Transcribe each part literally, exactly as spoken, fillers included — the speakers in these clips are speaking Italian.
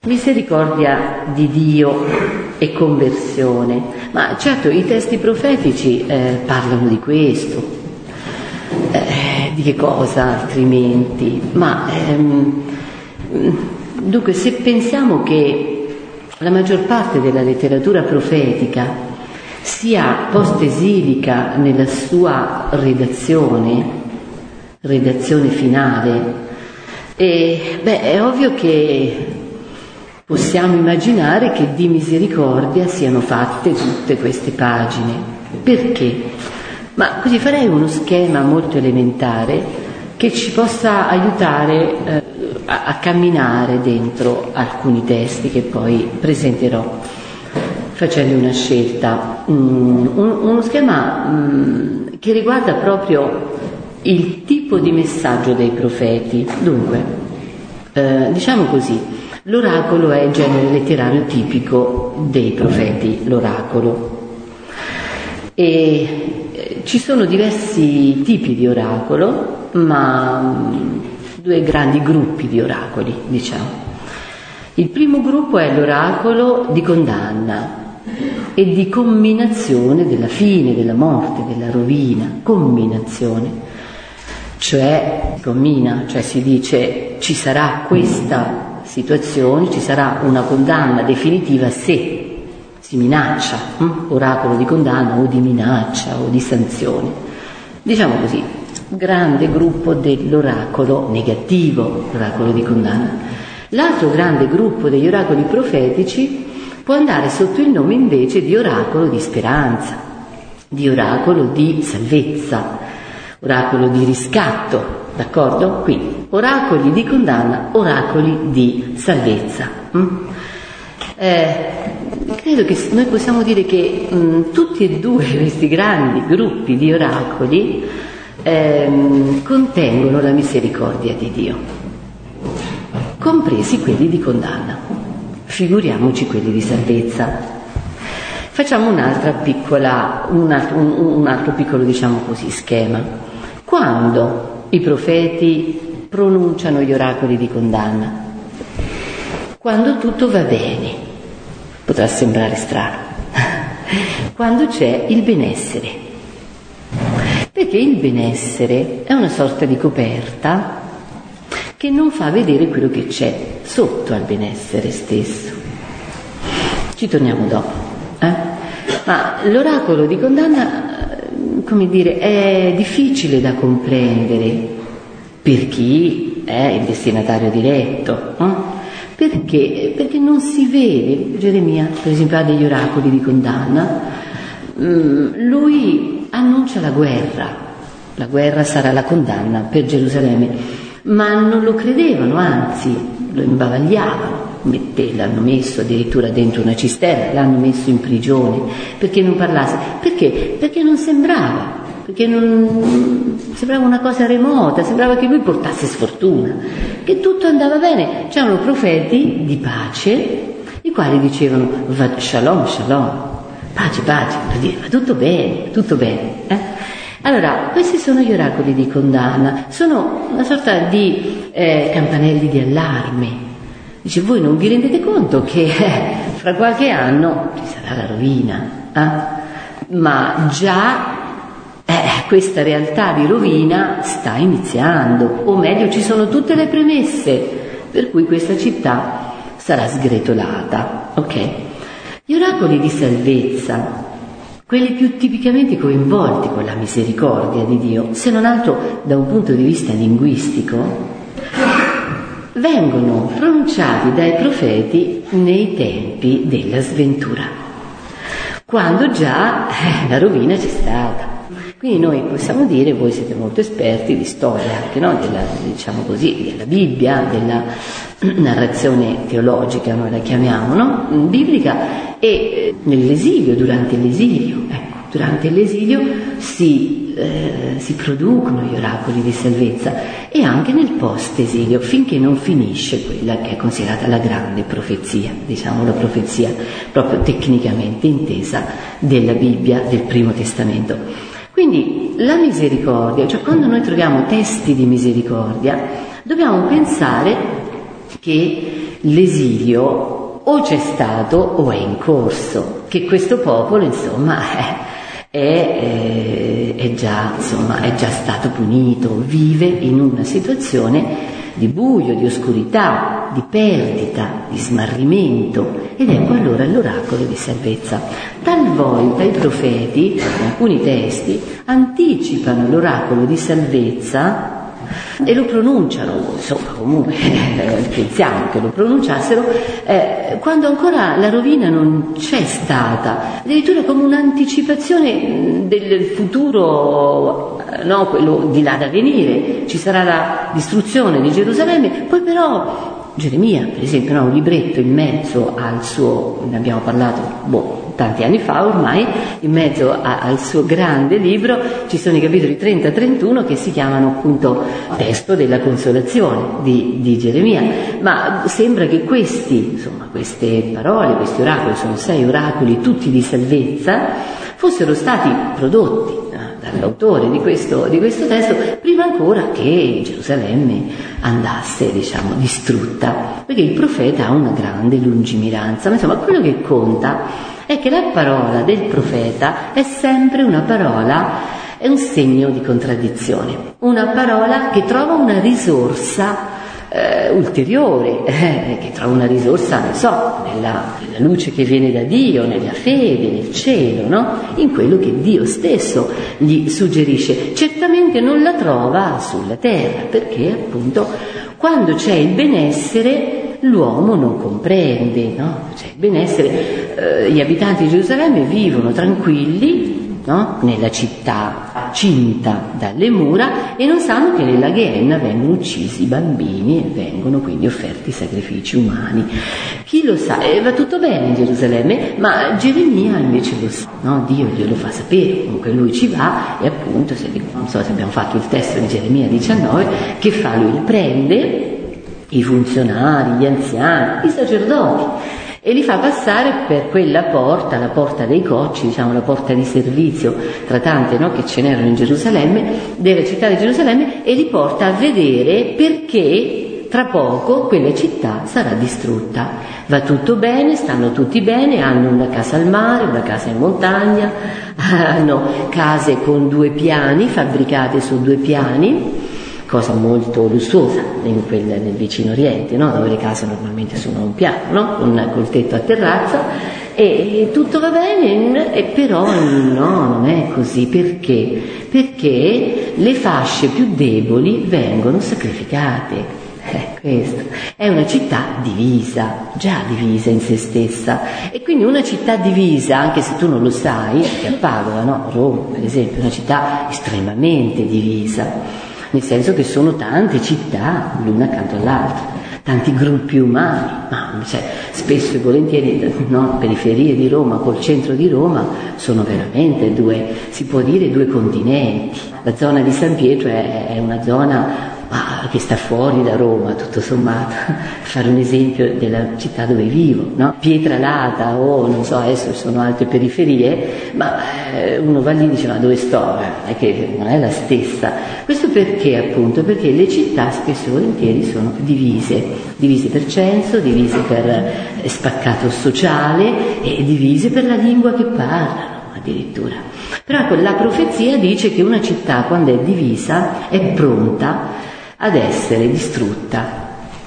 Misericordia di Dio e conversione. Ma certo, i testi profetici eh, parlano di questo. Eh, di che cosa altrimenti? Ma ehm, dunque, se pensiamo che la maggior parte della letteratura profetica sia post-esilica nella sua redazione, redazione finale, e, beh, è ovvio che possiamo immaginare che di misericordia siano fatte tutte queste pagine. Perché? Ma così farei uno schema molto elementare che ci possa aiutare eh, a, a camminare dentro alcuni testi che poi presenterò facendo una scelta. Mm, un, uno schema mm, che riguarda proprio il tipo di messaggio dei profeti. Dunque, eh, diciamo così, l'oracolo è il genere letterario tipico dei profeti, l'oracolo. E ci sono diversi tipi di oracolo, ma due grandi gruppi di oracoli, diciamo. Il primo gruppo è l'oracolo di condanna e di comminazione della fine, della morte, della rovina, comminazione. Cioè, commina, cioè si dice ci sarà questa situazione, ci sarà una condanna definitiva se si minaccia, hm? oracolo di condanna o di minaccia o di sanzione. Diciamo così, grande gruppo dell'oracolo negativo, l'oracolo di condanna. L'altro grande gruppo degli oracoli profetici può andare sotto il nome invece di oracolo di speranza, di oracolo di salvezza, oracolo di riscatto, d'accordo? Quindi, oracoli di condanna, oracoli di salvezza. Mm? Eh, credo che noi possiamo dire che mh, tutti e due questi grandi gruppi di oracoli ehm, contengono la misericordia di Dio, compresi quelli di condanna. Figuriamoci quelli di salvezza. Facciamo un'altra piccola, un altro, un, un altro piccolo, diciamo così, schema. Quando i profeti pronunciano gli oracoli di condanna? Quando tutto va bene. Potrà sembrare strano. Quando c'è il benessere. Perché il benessere è una sorta di coperta che non fa vedere quello che c'è sotto al benessere stesso. Ci torniamo dopo. Eh? Ma l'oracolo di condanna, come dire, è difficile da comprendere per chi è il destinatario diretto. Eh? Perché? Perché non si vede. Geremia, per esempio, ha degli oracoli di condanna. Lui annuncia la guerra. La guerra sarà la condanna per Gerusalemme. Ma non lo credevano, anzi, lo imbavagliavano. L'hanno messo addirittura dentro una cisterna, l'hanno messo in prigione perché non parlasse. Perché? Perché non sembrava. Perché non sembrava una cosa remota, sembrava che lui portasse sfortuna, che tutto andava bene. C'erano profeti di pace, i quali dicevano va, shalom, shalom, pace, pace, per dire, va tutto bene, tutto bene. Eh? Allora, questi sono gli oracoli di condanna, sono una sorta di eh, campanelli di allarme. Dice, voi non vi rendete conto che eh, fra qualche anno ci sarà la rovina, eh? Ma già Eh, questa realtà di rovina sta iniziando, o meglio ci sono tutte le premesse per cui questa città sarà sgretolata. Ok? Gli oracoli di salvezza, quelli più tipicamente coinvolti con la misericordia di Dio, se non altro da un punto di vista linguistico, vengono pronunciati dai profeti nei tempi della sventura, quando già eh, la rovina c'è stata. Quindi noi possiamo dire, voi siete molto esperti di storia, anche no? della, diciamo così, della Bibbia, della narrazione teologica, noi la chiamiamo, no? Biblica, e nell'esilio, durante l'esilio, ecco, durante l'esilio si, eh, si producono gli oracoli di salvezza, e anche nel post-esilio, finché non finisce quella che è considerata la grande profezia, diciamo la profezia proprio tecnicamente intesa della Bibbia, del Primo Testamento. Quindi la misericordia, cioè quando noi troviamo testi di misericordia, dobbiamo pensare che l'esilio o c'è stato o è in corso, che questo popolo insomma è, è, è, già, insomma, è già stato punito, vive in una situazione di buio, di oscurità, di perdita, di smarrimento, ed ecco allora l'oracolo di salvezza. Talvolta i profeti, in alcuni testi, anticipano l'oracolo di salvezza e lo pronunciano, insomma comunque eh, pensiamo che lo pronunciassero eh, quando ancora la rovina non c'è stata, addirittura come un'anticipazione del futuro, no, quello di là da venire. Ci sarà la distruzione di Gerusalemme, poi però Geremia, per esempio, ha un libretto in mezzo al suo, ne abbiamo parlato boh, tanti anni fa ormai, in mezzo a, al suo grande libro ci sono i capitoli trenta trentuno che si chiamano appunto testo della consolazione di, di Geremia, ma sembra che questi, insomma, queste parole, questi oracoli, sono sei oracoli tutti di salvezza, fossero stati prodotti dall'autore di questo, di questo testo prima ancora che Gerusalemme andasse, diciamo, distrutta, perché il profeta ha una grande lungimiranza, ma insomma quello che conta è che la parola del profeta è sempre una parola, è un segno di contraddizione, una parola che trova una risorsa eh, ulteriore, eh, che trova una risorsa, non so, nella, nella luce che viene da Dio, nella fede, nel cielo, no? In quello che Dio stesso gli suggerisce. Certamente non la trova sulla terra, perché appunto quando c'è il benessere l'uomo non comprende, no? C'è il benessere, eh, gli abitanti di Gerusalemme vivono tranquilli, no? Nella città cinta dalle mura, e non sanno che nella Geenna vengono uccisi i bambini e vengono quindi offerti sacrifici umani. Chi lo sa? Eh, va tutto bene in Gerusalemme, ma Geremia invece lo sa, no? Dio glielo fa sapere, comunque lui ci va, e appunto, se, non so se abbiamo fatto il testo di Geremia diciannove, che fa? Lui prende i funzionari, gli anziani, i sacerdoti, e li fa passare per quella porta, la porta dei cocci, diciamo la porta di servizio tra tante, no, che ce n'erano in Gerusalemme, della città di Gerusalemme, e li porta a vedere perché tra poco quella città sarà distrutta. Va tutto bene, stanno tutti bene, hanno una casa al mare, una casa in montagna, hanno case con due piani, fabbricate su due piani, cosa molto lussuosa in quel, nel vicino Oriente, no? Dove le case normalmente sono a un piano, no? Con col tetto a terrazza, e, e tutto va bene, e però no, non è così. Perché? Perché le fasce più deboli vengono sacrificate. Eh, questo. È una città divisa, già divisa in se stessa, e quindi una città divisa, anche se tu non lo sai, che a Padova, no? Roma per esempio, è una città estremamente divisa, nel senso che sono tante città l'una accanto all'altra, tanti gruppi umani, ma cioè, spesso e volentieri, no, periferie di Roma col centro di Roma sono veramente due, si può dire due continenti. La zona di San Pietro è, è una zona ah, che sta fuori da Roma, tutto sommato, per fare un esempio della città dove vivo, no? Pietralata o non so, adesso sono altre periferie, ma eh, uno va lì e dice ma dove sto? È che non è la stessa. Questo perché appunto? Perché le città spesso e volentieri sono divise, divise per censo, divise per spaccato sociale e divise per la lingua che parlano addirittura. Però ecco, la profezia dice che una città quando è divisa è pronta ad essere distrutta.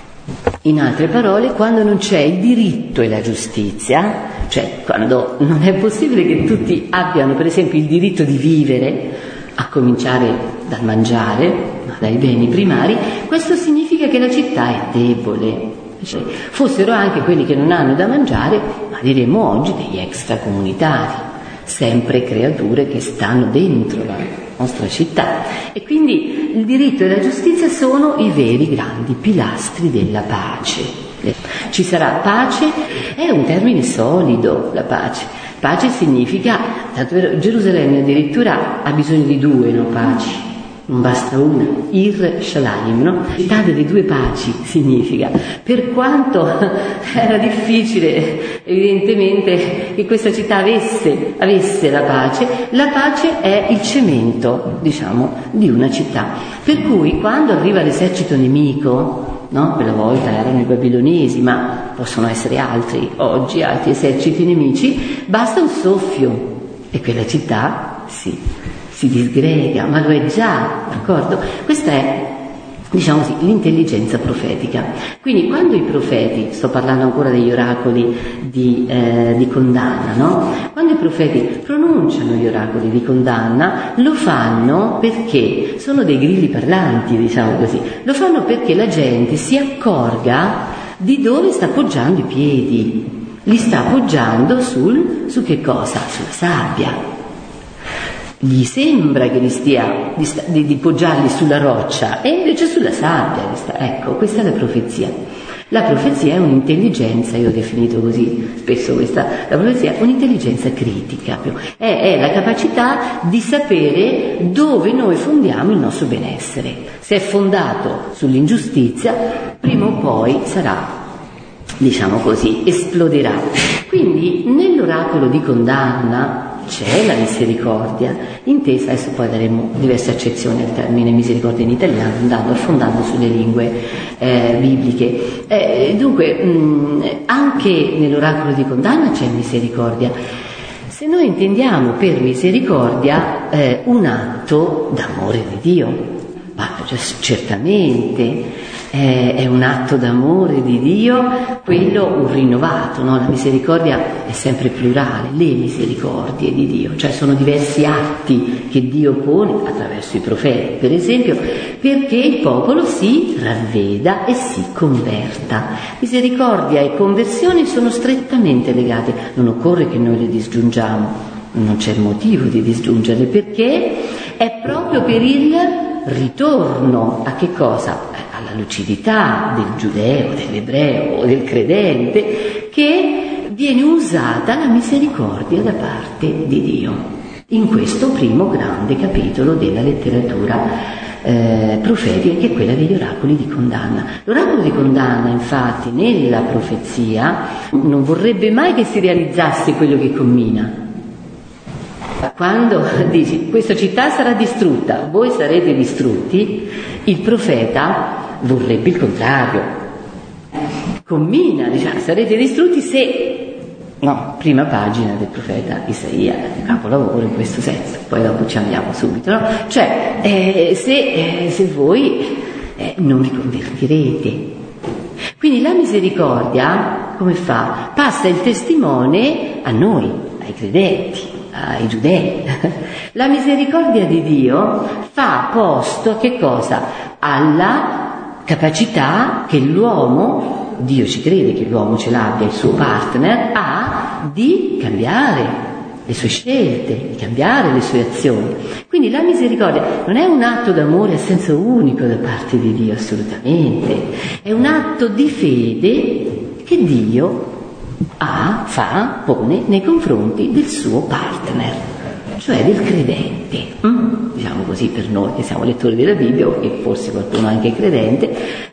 In altre parole, quando non c'è il diritto e la giustizia, cioè quando non è possibile che tutti abbiano per esempio il diritto di vivere, a cominciare dal mangiare, dai beni primari, questo significa che la città è debole. Cioè, fossero anche quelli che non hanno da mangiare, ma diremmo oggi degli extracomunitari, sempre creature che stanno dentro la nostra città. E quindi il diritto e la giustizia sono i veri grandi pilastri della pace. Ci sarà pace, è un termine solido la pace. Pace significa, tanto vero, Gerusalemme addirittura ha bisogno di due, no, paci. Non basta una, Ir Shalayim, no? Città delle due paci significa. Per quanto era difficile, evidentemente, che questa città avesse, avesse la pace, la pace è il cemento, diciamo, di una città. Per cui quando arriva l'esercito nemico, no? Quella volta erano i babilonesi, ma possono essere altri oggi, altri eserciti nemici, basta un soffio e quella città si, si disgrega, ma lo è già, d'accordo? Questa è, diciamo così, l'intelligenza profetica. Quindi quando i profeti, sto parlando ancora degli oracoli di, eh, di condanna, no? Quando i profeti pronunciano gli oracoli di condanna, lo fanno perché sono dei grilli parlanti, diciamo così, lo fanno perché la gente si accorga di dove sta appoggiando i piedi, li sta appoggiando sul, su che cosa? Sulla sabbia. Gli sembra che li stia di, sta, di, di poggiarli sulla roccia e invece sulla sabbia. Sta, ecco, questa è la profezia. La profezia è un'intelligenza, io ho definito così spesso questa, la profezia è un'intelligenza critica, è, è la capacità di sapere dove noi fondiamo il nostro benessere. Se è fondato sull'ingiustizia, prima o poi sarà, diciamo così, esploderà. Quindi nell'oracolo di condanna c'è la misericordia, intesa, adesso poi daremo diverse accezioni al termine misericordia in italiano, andando affondando sulle lingue eh, bibliche. Eh, dunque, mh, anche nell'oracolo di condanna c'è misericordia. Se noi intendiamo per misericordia eh, un atto d'amore di Dio, ma certamente eh, è un atto d'amore di Dio, quello rinnovato, no? La misericordia è sempre plurale, le misericordie di Dio, cioè sono diversi atti che Dio pone attraverso i profeti, per esempio, perché il popolo si ravveda e si converta. Misericordia e conversione sono strettamente legate, non occorre che noi le disgiungiamo, non c'è motivo di disgiungerle, perché è proprio per il ritorno a che cosa? Alla lucidità del giudeo, dell'ebreo o del credente, che viene usata la misericordia da parte di Dio in questo primo grande capitolo della letteratura eh, profetica, che è quella degli oracoli di condanna. L'oracolo di condanna, infatti, nella profezia non vorrebbe mai che si realizzasse quello che commina. Quando dici questa città sarà distrutta, voi sarete distrutti, il profeta vorrebbe il contrario, commina, diciamo, sarete distrutti se, no, prima pagina del profeta Isaia, capolavoro in questo senso, poi dopo ci andiamo subito, no? Cioè eh, se, eh, se voi eh, non vi convertirete. Quindi la misericordia come fa? Passa il testimone a noi, ai credenti, ai giudei. La misericordia di Dio fa posto a che cosa? Alla capacità che l'uomo, Dio ci crede che l'uomo ce l'abbia, il suo partner, ha di cambiare le sue scelte, di cambiare le sue azioni. Quindi la misericordia non è un atto d'amore a senso unico da parte di Dio, assolutamente, è un atto di fede che Dio ha, fa, pone nei confronti del suo partner, cioè del credente, mm? diciamo così per noi che siamo lettori della Bibbia, e forse qualcuno anche credente,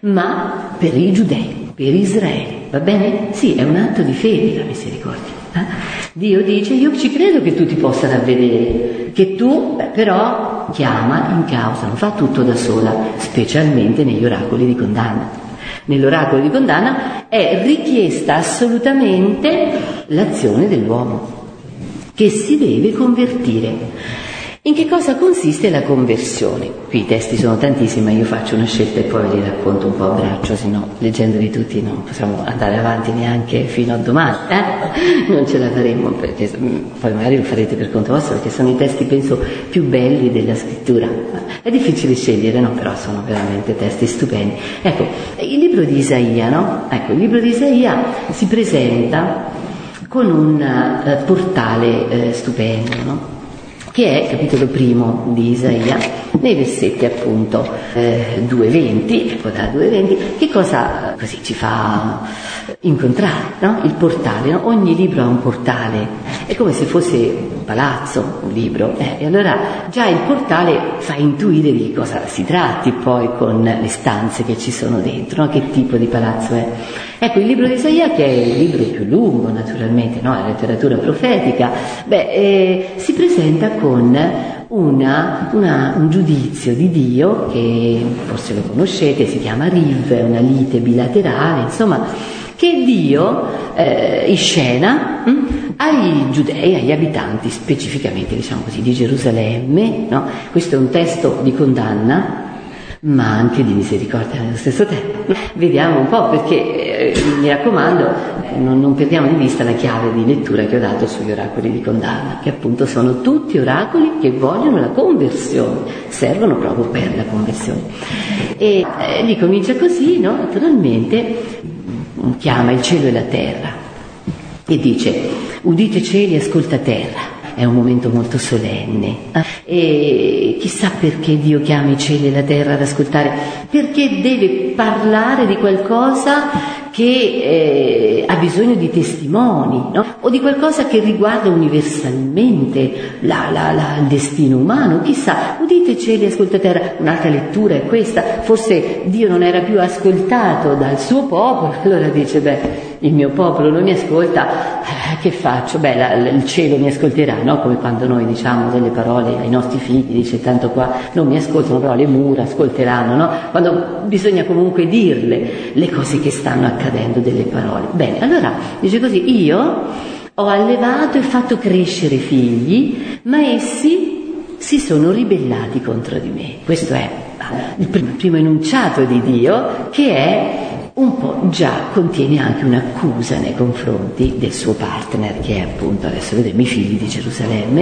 ma per i giudei, per Israele, va bene? Sì, è un atto di fede la misericordia. Eh? Dio dice: io ci credo che tu ti possa ravvedere, che tu beh, però chiama in causa, non fa tutto da sola, specialmente negli oracoli di condanna. Nell'oracolo di condanna è richiesta assolutamente l'azione dell'uomo, che si deve convertire. In che cosa consiste la conversione? Qui i testi sono tantissimi, ma io faccio una scelta e poi ve li racconto un po' a braccio, se no leggendoli tutti non possiamo andare avanti neanche fino a domani, eh? Non ce la faremo, perché poi magari lo farete per conto vostro, perché sono i testi penso più belli della scrittura. È difficile scegliere, no? Però sono veramente testi stupendi. Ecco, il libro di Isaia, no? Ecco, il libro di Isaia si presenta con un uh, portale uh, stupendo, no? Che è capitolo primo di Isaia, nei versetti appunto eh, due venti, ecco da due venti, che cosa così ci fa incontrare, no? Il portale, no? Ogni libro ha un portale, è come se fosse un palazzo, un libro, eh, e allora già il portale fa intuire di che cosa si tratti poi con le stanze che ci sono dentro, no? Che tipo di palazzo è. Ecco, il libro di Isaia, che è il libro più lungo naturalmente, no? La letteratura profetica, beh, eh, si presenta con una, una, un giudizio di Dio che forse lo conoscete, si chiama Riv, è una lite bilaterale, insomma, che Dio eh, inscena hm, ai giudei, agli abitanti specificamente, diciamo così, di Gerusalemme, no? Questo è un testo di condanna, ma anche di misericordia nello stesso tempo. Vediamo un po', perché eh, mi raccomando, eh, non, non perdiamo di vista la chiave di lettura che ho dato sugli oracoli di condanna, che appunto sono tutti oracoli che vogliono la conversione, servono proprio per la conversione. E eh, lì comincia così, no? Naturalmente chiama il cielo e la terra e dice: udite cieli, ascolta terra. È un momento molto solenne e chissà perché Dio chiama i cieli e la terra ad ascoltare, perché deve parlare di qualcosa che eh, ha bisogno di testimoni, no? O di qualcosa che riguarda universalmente la, la, la, il destino umano. Chissà, udite cieli, ascolta terra. Un'altra lettura è questa: forse Dio non era più ascoltato dal suo popolo, allora dice: beh, il mio popolo non mi ascolta, eh, che faccio? Beh, la, il cielo mi ascolterà, no? Come quando noi diciamo delle parole ai nostri figli, dice: tanto qua non mi ascoltano, però le mura ascolteranno, no? Quando bisogna comunque dirle le cose che stanno accadendo, delle parole. Bene, allora dice così: io ho allevato e fatto crescere figli, ma essi si sono ribellati contro di me. Questo è il primo enunciato di Dio, che è un po' già contiene anche un'accusa nei confronti del suo partner, che è appunto, adesso vedremo, i figli di Gerusalemme.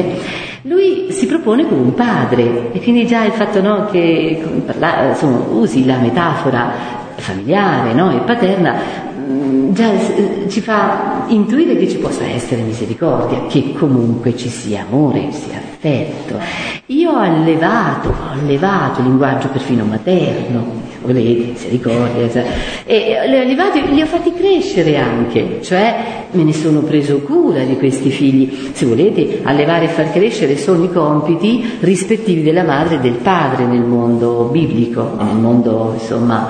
Lui si propone come un padre, e quindi già il fatto, no, che parla, insomma, usi la metafora familiare, no, e paterna, già ci fa intuire che ci possa essere misericordia, che comunque ci sia amore, ci sia affetto. Io ho allevato, ho allevato il linguaggio perfino materno, volete, misericordia, cioè, e li ho allevati, li ho fatti crescere anche, cioè me ne sono preso cura di questi figli. Se volete, allevare e far crescere sono i compiti rispettivi della madre e del padre nel mondo biblico, nel mondo insomma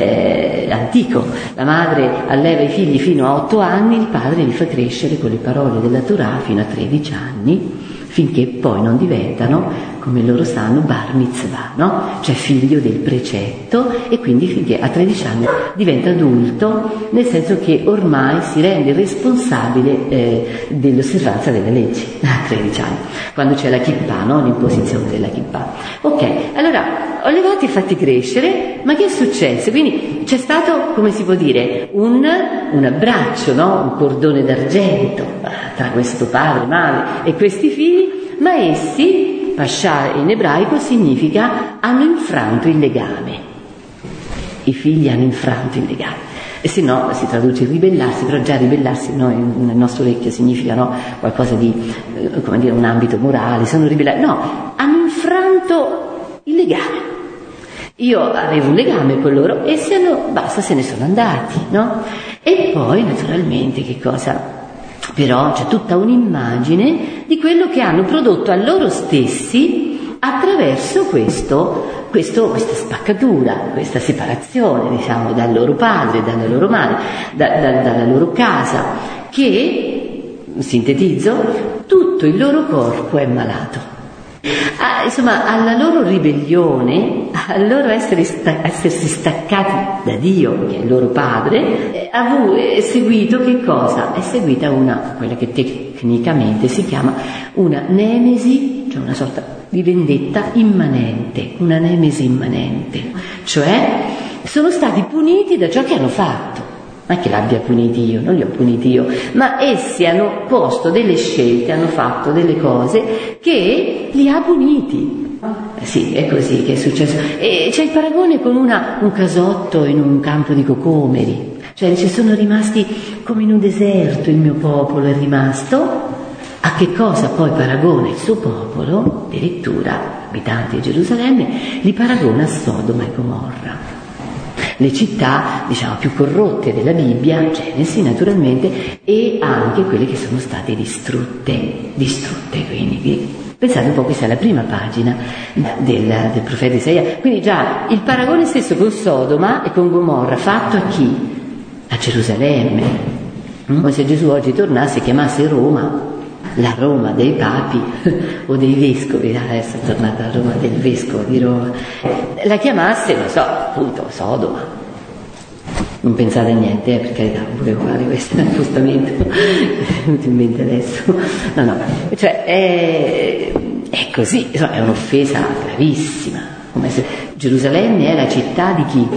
eh, antico. La madre alleva i figli fino a otto anni, il padre li fa crescere con le parole della Torah fino a tredici anni, finché poi non diventano, come loro sanno, bar mitzvah, no? Cioè figlio del precetto, e quindi finché a tredici anni diventa adulto, nel senso che ormai si rende responsabile eh, dell'osservanza delle leggi a tredici anni, quando c'è la kippah, no? L'imposizione della kippah. Ok, allora ho levati e fatti crescere, ma che è successo? Quindi c'è stato, come si può dire, un, un abbraccio, no? Un cordone d'argento tra questo padre, madre e questi figli, ma essi, Pascià in ebraico significa hanno infranto il legame. I figli hanno infranto il legame. E se no si traduce ribellarsi, però già ribellarsi, no, nel nostro orecchio significa, no, qualcosa di, eh, come dire, un ambito morale, sono ribellati. No, hanno infranto il legame. Io avevo un legame con loro e se hanno, basta, se ne sono andati, no? E poi naturalmente che cosa? Però c'è tutta un'immagine di quello che hanno prodotto a loro stessi attraverso questo, questo, questa spaccatura, questa separazione, diciamo, dal loro padre, dalla loro madre, da, da, dalla loro casa, che, sintetizzo, tutto il loro corpo è malato. Ah, insomma, alla loro ribellione, al loro essere sta- essersi staccati da Dio, che è il loro padre, eh, ha è seguito che cosa? È seguita una, quella che tecnicamente si chiama una nemesi, cioè una sorta di vendetta immanente, una nemesi immanente, cioè sono stati puniti da ciò che hanno fatto. Non è che l'abbia puniti io, non li ho puniti io, ma essi hanno posto delle scelte, hanno fatto delle cose che li ha puniti. Eh sì, è così che è successo. E c'è il paragone con una, un casotto in un campo di cocomeri, cioè ci sono rimasti come in un deserto, il mio popolo è rimasto. A che cosa poi paragona il suo popolo? Addirittura, abitanti di Gerusalemme, li paragona a Sodoma e Gomorra. Le città, diciamo, più corrotte della Bibbia, Genesi naturalmente, e anche quelle che sono state distrutte, distrutte, quindi pensate un po', questa è la prima pagina del, del profeta Isaia, quindi già il paragone stesso con Sodoma e con Gomorra, fatto a chi? A Gerusalemme, come se Gesù oggi tornasse e chiamasse Roma la Roma dei papi o dei vescovi, adesso è tornata a Roma del vescovo di Roma, la chiamasse, non so, appunto Sodoma. Non pensate a niente, eh, per carità, non volevo fare questo appostamento, è venuto in mente adesso. No, no, cioè è, è così, insomma, è un'offesa gravissima. Come se Gerusalemme è la città di chi?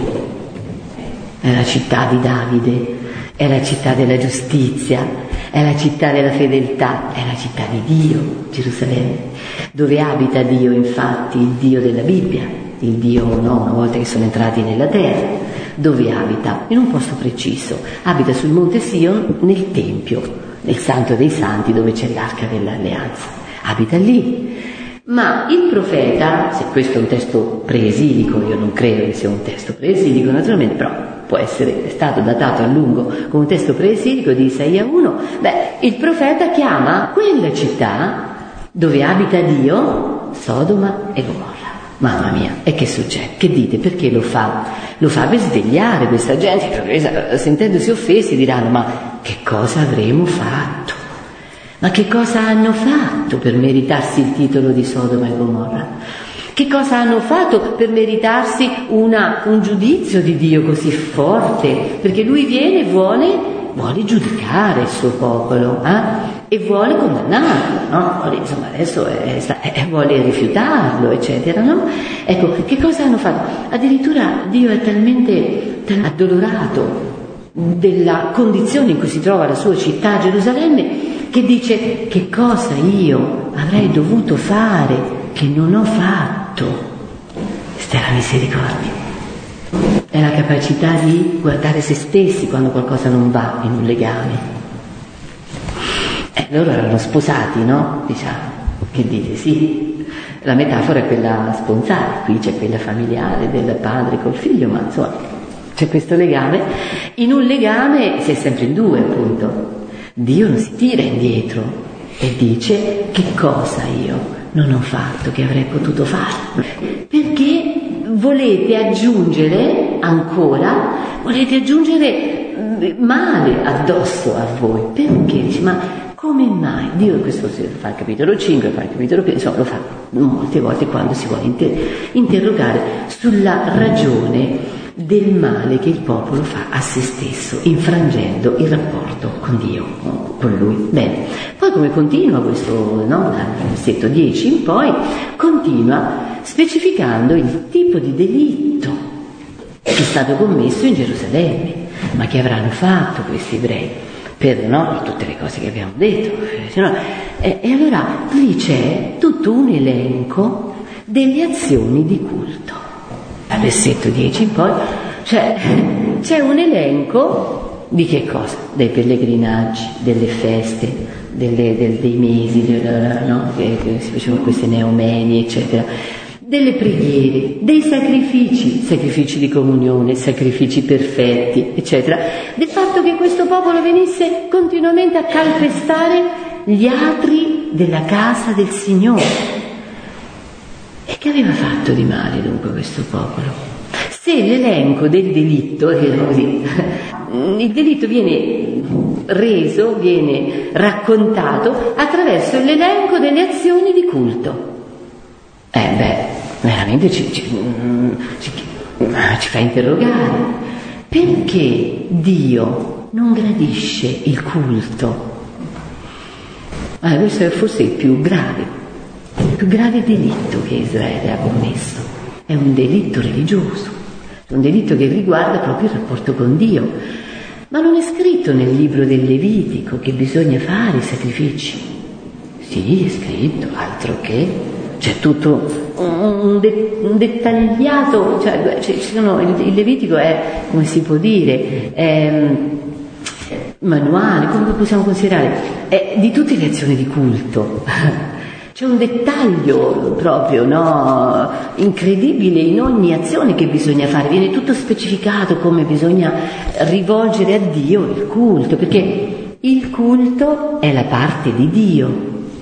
È la città di Davide, è la città della giustizia, è la città della fedeltà, è la città di Dio, Gerusalemme, dove abita Dio, infatti, il Dio della Bibbia, il Dio, no, una volta che sono entrati nella terra. Dove abita? In un posto preciso. Abita sul monte Sion, nel Tempio, nel Santo dei Santi, dove c'è l'Arca dell'Alleanza. Abita lì. Ma il profeta, se questo è un testo preesilico, io non credo che sia un testo preesilico naturalmente, però può essere, è stato datato a lungo come un testo preesilico di Isaia uno, beh, il profeta chiama quella città dove abita Dio Sodoma e Gomorra. Mamma mia, e che succede? Che dite? Perché lo fa? Lo fa per svegliare questa gente, sentendosi offesi diranno: ma che cosa avremo fatto? Ma che cosa hanno fatto per meritarsi il titolo di Sodoma e Gomorra? Che cosa hanno fatto per meritarsi una, un giudizio di Dio così forte? Perché lui viene e vuole, vuole giudicare il suo popolo, eh? E vuole condannarlo, no? Vuole, insomma, adesso è, è, vuole rifiutarlo, eccetera, no? Ecco, che cosa hanno fatto? Addirittura Dio è talmente addolorato della condizione in cui si trova la sua città, Gerusalemme, che dice: che cosa io avrei dovuto fare che non ho fatto? Questa è la misericordia, è la capacità di guardare se stessi quando qualcosa non va in un legame. Eh, loro erano sposati, no? Diciamo, che dite? Sì, la metafora è quella sponsale, qui c'è quella familiare del padre col figlio, ma insomma c'è questo legame. In un legame si è sempre in due, appunto. Dio non si tira indietro e dice: che cosa io non ho fatto che avrei potuto fare? Perché volete aggiungere ancora, volete aggiungere male addosso a voi. Perché? Dice: ma come mai? Dio questo fa il capitolo cinque, fa il capitolo cinque, insomma lo fa molte volte quando si vuole inter- interrogare sulla ragione del male che il popolo fa a se stesso, infrangendo il rapporto con Dio, con Lui. Bene, poi come continua questo, no, dal versetto dieci in poi, continua specificando il tipo di delitto che è stato commesso in Gerusalemme. Ma che avranno fatto questi ebrei? Per, no, tutte le cose che abbiamo detto. E, e allora lì c'è tutto un elenco delle azioni di culto. Dal versetto dieci in poi cioè, c'è un elenco di che cosa? Dei pellegrinaggi, delle feste, delle, del, dei mesi, del, no? che, che si facevano queste neomenie, eccetera, delle preghiere, dei sacrifici, sacrifici di comunione, sacrifici perfetti, eccetera, del fatto che questo popolo venisse continuamente a calpestare gli atri della casa del Signore. E che aveva fatto di male dunque questo popolo? Se l'elenco del delitto, così, il delitto viene reso, viene raccontato attraverso l'elenco delle azioni di culto. Eh beh, veramente ci, ci, ci, ci fa interrogare. Perché Dio non gradisce il culto? Ah, questo è forse il più grave. Il più grave delitto che Israele ha commesso è un delitto religioso, è un delitto che riguarda proprio il rapporto con Dio. Ma non è scritto nel libro del Levitico che bisogna fare i sacrifici? Sì, è scritto, altro che. C'è tutto un, de- un dettagliato, cioè, cioè, ci sono, il, il Levitico è, come si può dire, è, manuale, come possiamo considerare, è di tutte le azioni di culto. C'è un dettaglio proprio, no, incredibile in ogni azione che bisogna fare, viene tutto specificato come bisogna rivolgere a Dio il culto, perché il culto è la parte di Dio.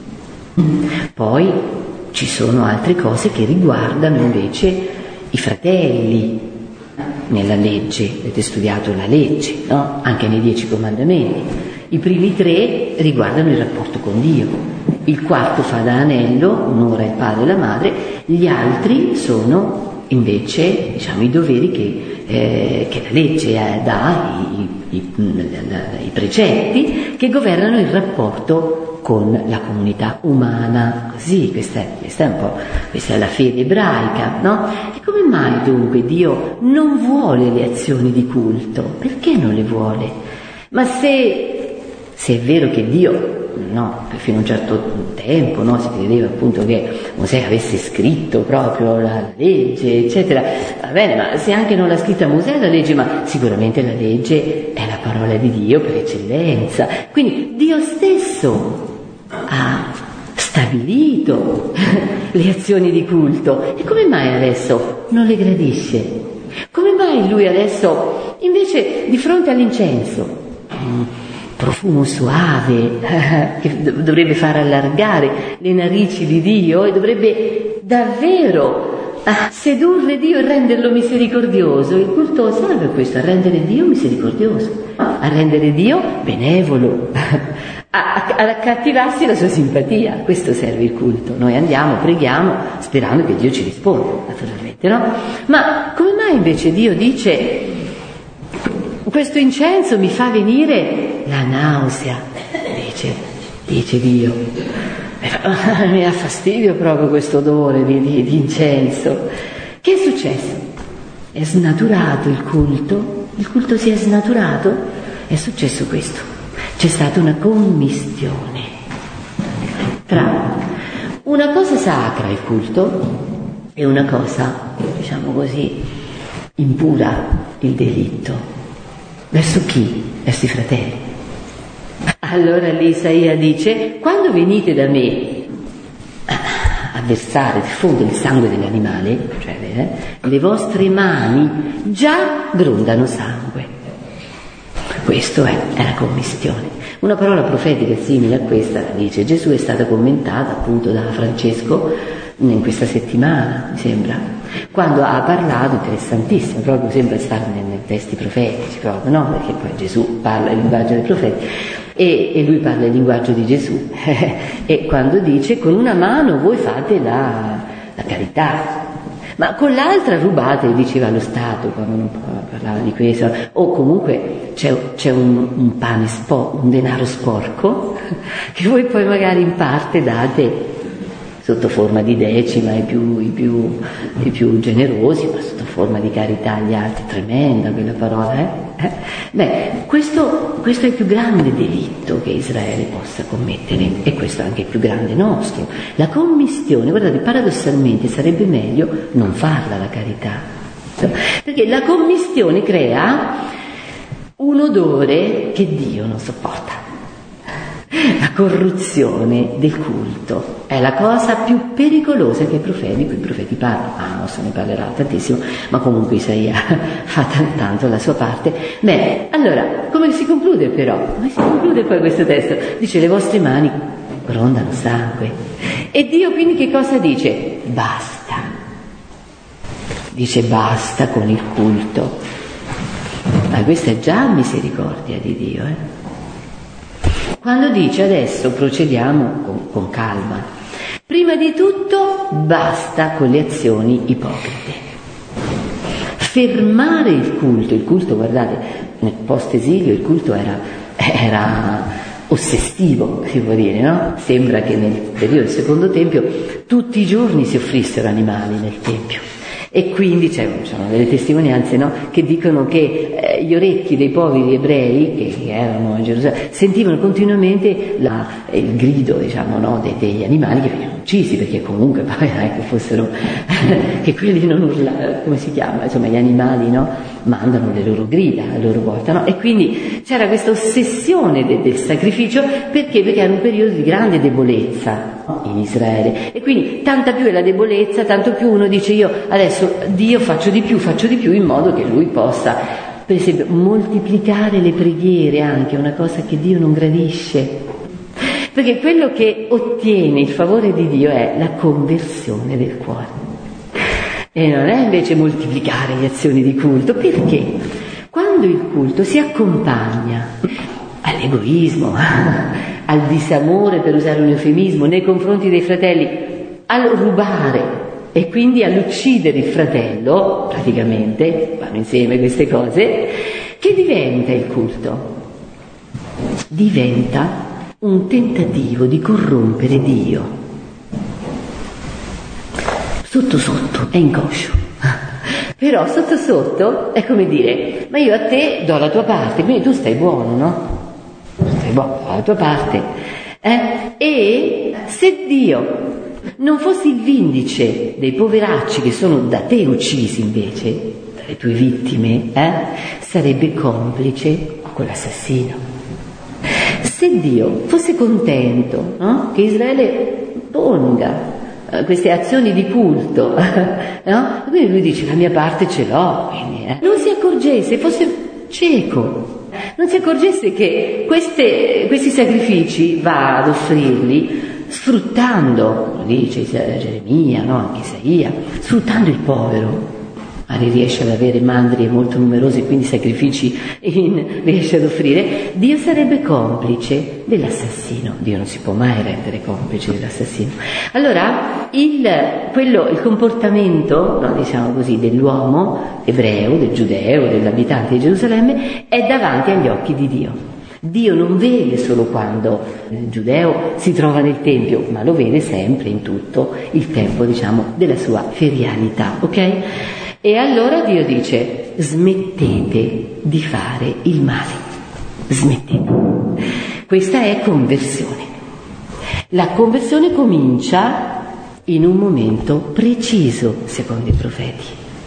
Poi ci sono altre cose che riguardano invece i fratelli nella legge, avete studiato la legge, no? Anche nei Dieci Comandamenti. I primi tre riguardano il rapporto con Dio, il quarto fa da anello, onora il padre e la madre, gli altri sono invece, diciamo, i doveri che, eh, che la legge eh, dà, i, i, i precetti che governano il rapporto con la comunità umana. Così, questa è, questa è un po', questa è la fede ebraica, no? E come mai dunque Dio non vuole le azioni di culto? Perché non le vuole? Ma se, se è vero che Dio, no, fino a un certo tempo, no, si credeva appunto che Mosè avesse scritto proprio la legge, eccetera, va bene, ma se anche non l'ha scritta Mosè la legge, ma sicuramente la legge è la parola di Dio per eccellenza, quindi Dio stesso ha stabilito le azioni di culto. E come mai adesso non le gradisce? Come mai lui adesso invece di fronte all'incenso, profumo suave che dovrebbe far allargare le narici di Dio e dovrebbe davvero sedurre Dio e renderlo misericordioso, il culto serve a questo, a rendere Dio misericordioso, a rendere Dio benevolo, ad accattivarsi la sua simpatia. Questo serve il culto. Noi andiamo, preghiamo sperando che Dio ci risponda, naturalmente, no? Ma come mai invece Dio dice: questo incenso mi fa venire la nausea, dice, dice Dio, mi dà fastidio proprio questo odore di, di, di incenso. Che è successo? È snaturato il culto, il culto si è snaturato, è successo questo, c'è stata una commistione tra una cosa sacra, il culto, e una cosa, diciamo così, impura, il delitto. Verso chi? Verso i fratelli. Allora lì Isaia dice: quando venite da me a versare, diffondere il sangue dell'animale, cioè eh, le vostre mani già grondano sangue. Questo è, è la commistione. Una parola profetica simile a questa, dice Gesù, è stata commentata appunto da Francesco in questa settimana, mi sembra, quando ha parlato, interessantissimo, proprio sembra stare nei, nei testi profetici proprio, no? Perché poi Gesù parla il linguaggio dei profeti e, e lui parla il linguaggio di Gesù e quando dice: con una mano voi fate la, la carità, ma con l'altra rubate, diceva lo Stato quando non parlava di questo, o comunque c'è, c'è un, un pane sporco, un denaro sporco che voi poi magari in parte date sotto forma di decima ai più, i più, i più generosi, ma sotto forma di carità agli altri. Tremenda quella parola, eh? eh? Beh, questo, questo è il più grande delitto che Israele possa commettere, e questo è anche il più grande nostro. La commistione, guardate, paradossalmente sarebbe meglio non farla la carità, perché la commistione crea un odore che Dio non sopporta. La corruzione del culto è la cosa più pericolosa che i profeti, di cui i profeti parlano. Ah, non se ne parlerà tantissimo, ma comunque Isaia fa tanto la sua parte. Beh, allora, come si conclude però? Come si conclude poi questo testo? Dice: le vostre mani grondano sangue. E Dio quindi che cosa dice? Basta. Dice basta con il culto. Ma questa è già misericordia di Dio, eh? Quando dice: adesso procediamo con, con calma, prima di tutto basta con le azioni ipocrite, fermare il culto. Il culto, guardate, nel post esilio il culto era, era ossessivo, si può dire, no? Sembra che nel periodo del secondo tempio tutti i giorni si offrissero animali nel tempio. E quindi c'è, ci sono delle testimonianze, no, che dicono che eh, gli orecchi dei poveri ebrei che, che erano a Gerusalemme sentivano continuamente la, il grido, diciamo, no, dei, degli animali che venivano uccisi, perché comunque poi non è che fossero che quelli non urlano, come si chiama, insomma gli animali, no, mandano le loro grida a loro volta, no? E quindi c'era questa ossessione de, del sacrificio, perché? Perché era un periodo di grande debolezza in Israele, e quindi tanta più è la debolezza, tanto più uno dice: io adesso Dio faccio di più, faccio di più in modo che lui possa, per esempio, moltiplicare le preghiere, anche una cosa che Dio non gradisce, perché quello che ottiene il favore di Dio è la conversione del cuore, e non è invece moltiplicare le azioni di culto. Perché? Quando il culto si accompagna all'egoismo, al disamore, per usare un eufemismo, nei confronti dei fratelli, al rubare e quindi all'uccidere il fratello, praticamente, vanno insieme queste cose. Che diventa il culto? Diventa un tentativo di corrompere Dio. Sotto sotto, è inconscio. Però sotto sotto è come dire, ma io a te do la tua parte, quindi tu stai buono, no? Stai buono, do la tua parte. Eh? E se Dio non fossi il vindice dei poveracci che sono da te uccisi invece, dalle tue vittime, eh? sarebbe complice con l'assassino. Se Dio fosse contento, no? che Israele ponga queste azioni di culto, no? Quindi lui dice la mia parte ce l'ho, quindi, eh? non si accorgesse, fosse cieco, non si accorgesse che queste, questi sacrifici va ad offrirli sfruttando, lo dice Geremia, no? anche Isaia, sfruttando il povero. Magari riesce ad avere mandrie molto numerose e quindi sacrifici in, riesce ad offrire. Dio sarebbe complice dell'assassino. Dio non si può mai rendere complice dell'assassino. Allora il, quello, il comportamento, no, diciamo così, dell'uomo ebreo, del giudeo, dell'abitante di Gerusalemme è davanti agli occhi di Dio. Dio non vede solo quando il giudeo si trova nel tempio, ma lo vede sempre in tutto il tempo, diciamo, della sua ferialità, ok? E allora Dio dice: smettete di fare il male, smettete. Questa è conversione. La conversione comincia in un momento preciso, secondo i profeti.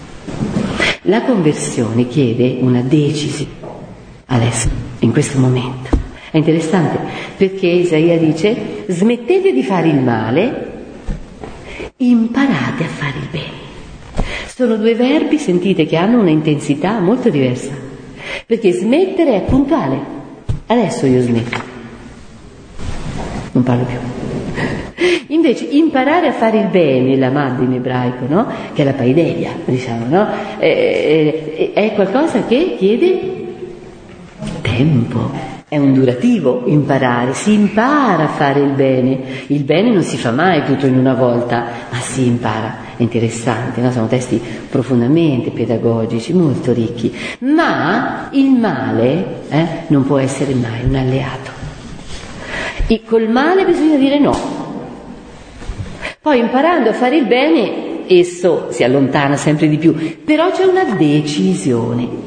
La conversione chiede una decisione, adesso, in questo momento. È interessante perché Isaia dice: smettete di fare il male, imparate a fare il bene. Sono due verbi, sentite, che hanno una intensità molto diversa, perché smettere è puntuale. Adesso io smetto, non parlo più. Invece imparare a fare il bene, la mad in ebraico, no? Che è la paideia, diciamo, no? È, è, è qualcosa che chiede tempo. È un durativo imparare, si impara a fare il bene. Il bene non si fa mai tutto in una volta, ma si impara. È interessante, no? Sono testi profondamente pedagogici, molto ricchi. Ma il male eh, non può essere mai un alleato. E col male bisogna dire no. Poi imparando a fare il bene, esso si allontana sempre di più. Però c'è una decisione.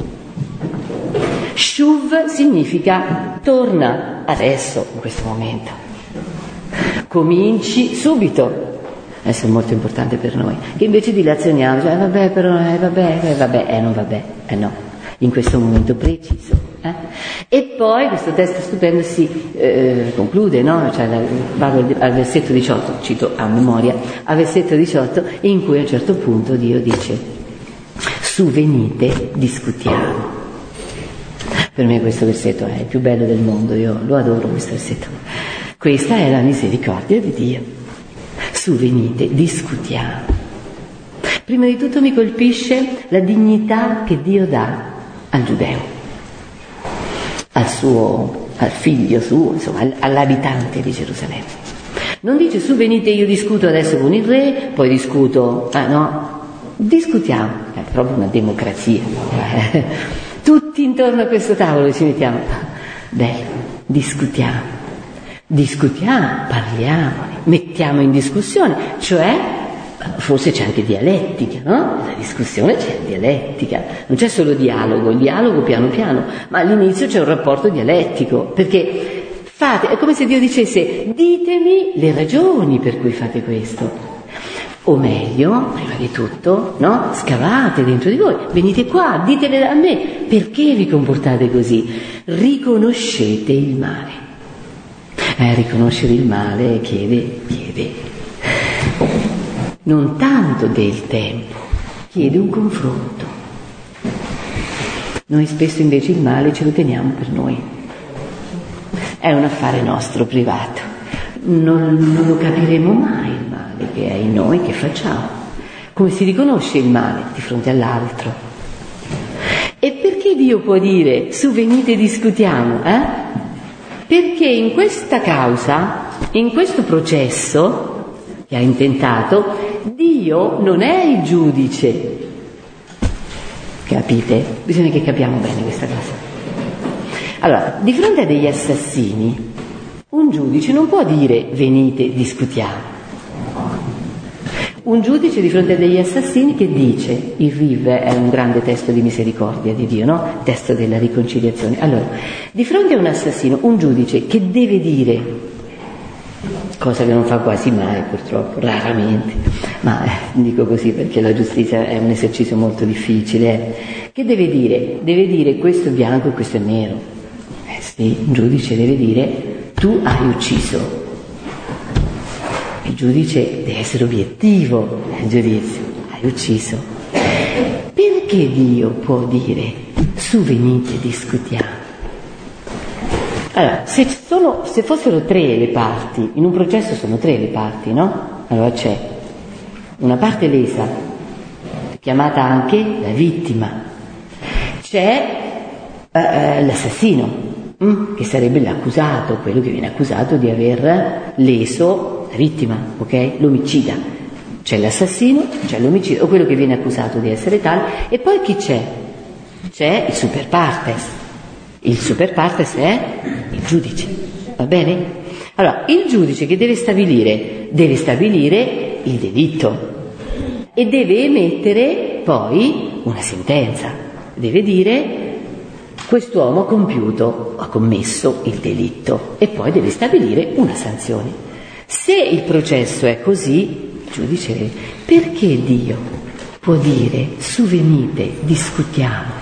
Shuv significa torna adesso, in questo momento. Cominci subito. Adesso è molto importante per noi, che invece dilazioniamo, cioè, eh, vabbè, però, eh, vabbè, eh, vabbè, eh, non vabbè, eh no, in questo momento preciso. Eh? E poi questo testo stupendo si eh, conclude, no? Cioè, vado al, al versetto diciotto, cito a memoria, al versetto diciotto, in cui a un certo punto Dio dice: su venite, discutiamo. Per me questo versetto è il più bello del mondo, io lo adoro questo versetto. Questa è la misericordia di Dio. Su venite, discutiamo. Prima di tutto mi colpisce la dignità che Dio dà al giudeo, al suo, al figlio suo, insomma, all'abitante di Gerusalemme. Non dice: su venite, io discuto adesso con il re, poi discuto, ah no, discutiamo, è proprio una democrazia. Tutti intorno a questo tavolo ci mettiamo, bello, discutiamo. Discutiamo, parliamo, mettiamo in discussione, cioè forse c'è anche dialettica, no? Nella discussione c'è dialettica, non c'è solo dialogo, il dialogo piano piano, ma all'inizio c'è un rapporto dialettico, perché fate, è come se Dio dicesse: ditemi le ragioni per cui fate questo. O meglio, prima di tutto, no? Scavate dentro di voi, venite qua, ditele a me, perché vi comportate così? Riconoscete il male. Eh, riconoscere il male chiede, chiede non tanto del tempo, chiede un confronto. Noi spesso invece il male ce lo teniamo per noi, è un affare nostro privato, non, non lo capiremo mai il male che è in noi, che facciamo. Come si riconosce il male? Di fronte all'altro. E perché Dio può dire: su venite discutiamo, eh? Perché in questa causa, in questo processo che ha intentato, Dio non è il giudice. Capite? Bisogna che capiamo bene questa cosa. Allora, di fronte a degli assassini, un giudice non può dire venite, discutiamo. Un giudice di fronte a degli assassini che dice, il Riv è un grande testo di misericordia di Dio, no? Testo della riconciliazione. Allora, di fronte a un assassino, un giudice che deve dire, cosa che non fa quasi mai purtroppo, raramente, ma eh, dico così perché la giustizia è un esercizio molto difficile, eh. Che deve dire? Deve dire questo è bianco e questo è nero. Eh sì, un giudice deve dire tu hai ucciso. Il giudice deve essere obiettivo nel giudizio, hai ucciso. Perché Dio può dire su venite discutiamo? Allora, se, sono, se fossero tre le parti, in un processo sono tre le parti, no? Allora c'è una parte lesa, chiamata anche la vittima, c'è eh, l'assassino, hm? che sarebbe l'accusato, quello che viene accusato di aver leso la vittima, ok? L'omicida. C'è l'assassino, c'è l'omicida, o quello che viene accusato di essere tale, e poi chi c'è? C'è il super partes. Il super partes è il giudice, va bene? Allora, il giudice che deve stabilire, deve stabilire il delitto e deve emettere poi una sentenza, deve dire quest'uomo ha compiuto, ha commesso il delitto e poi deve stabilire una sanzione. Se il processo è così, il giudice deve, perché Dio può dire su venite, discutiamo?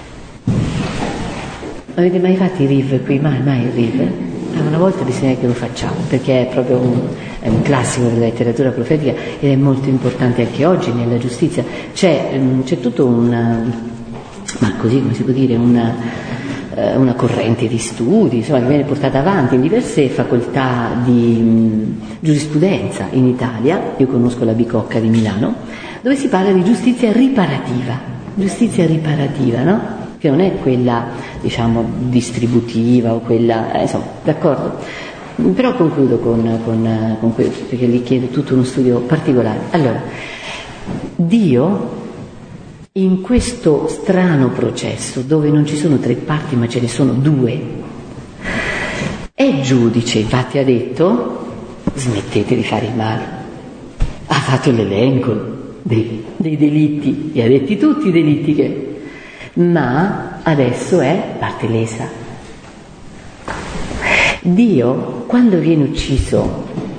Avete mai fatto i Riv qui? Mai, mai il Riv? Ah, una volta bisogna che lo facciamo, perché è proprio un, è un classico della letteratura profetica ed è molto importante anche oggi nella giustizia. C'è, c'è tutto un, ma così come si può dire, una, una corrente di studi, insomma, che viene portata avanti in diverse facoltà di mh, giurisprudenza in Italia. Io conosco la Bicocca di Milano, dove si parla di giustizia riparativa, giustizia riparativa, no? Che non è quella, diciamo, distributiva o quella, eh, insomma, d'accordo? Però concludo con, con, con questo, perché gli chiedo tutto uno studio particolare. Allora, Dio, in questo strano processo, dove non ci sono tre parti ma ce ne sono due, è giudice, infatti ha detto, smettete di fare il male. Ha fatto l'elenco dei, dei delitti, li ha detti tutti i delitti che... ma adesso è parte lesa. Dio, quando viene ucciso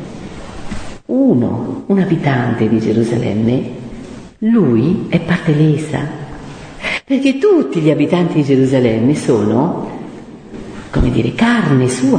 uno, un abitante di Gerusalemme, lui è parte lesa, perché tutti gli abitanti di Gerusalemme sono, come dire, carne sua.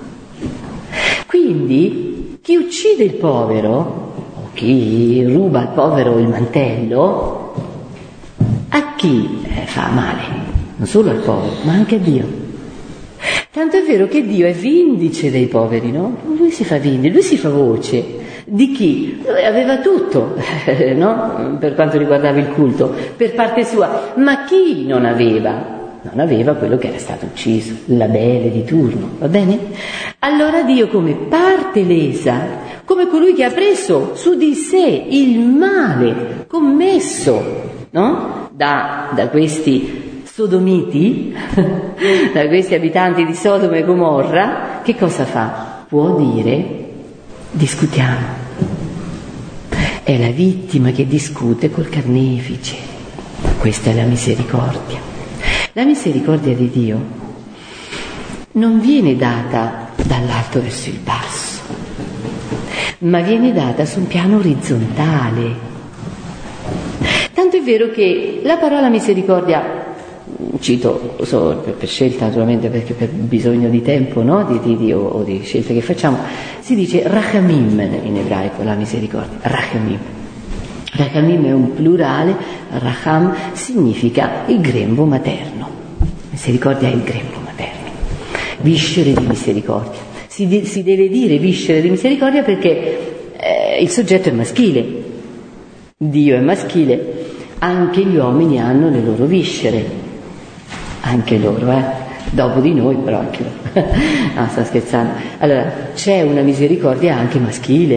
Quindi chi uccide il povero, o chi ruba al povero il mantello, a chi fa male, non solo al povero, ma anche a Dio. Tanto è vero che Dio è vindice dei poveri, no? Lui si fa vindice, lui si fa voce. Di chi? Lui aveva tutto, no? Per quanto riguardava il culto, per parte sua. Ma chi non aveva? Non aveva quello che era stato ucciso, l'Abele di turno, va bene? Allora Dio, come parte lesa, come colui che ha preso su di sé il male commesso, no? Da, da questi sodomiti, da questi abitanti di Sodoma e Gomorra, che cosa fa? Può dire, discutiamo. È la vittima che discute col carnefice. Questa è la misericordia. La misericordia di Dio non viene data dall'alto verso il basso, ma viene data su un piano orizzontale. Tanto è vero che la parola misericordia, cito solo per, per scelta naturalmente, perché per bisogno di tempo, no? di, di, di, o, o di scelte che facciamo, si dice rachamim in ebraico, la misericordia, rachamim. Rachamim è un plurale, racham significa il grembo materno, misericordia è il grembo materno, viscere di misericordia. Si, de, si deve dire viscere di misericordia perché eh, il soggetto è maschile, Dio è maschile, anche gli uomini hanno le loro viscere, anche loro, eh? dopo di noi però anche no, sto scherzando. Allora, c'è una misericordia anche maschile.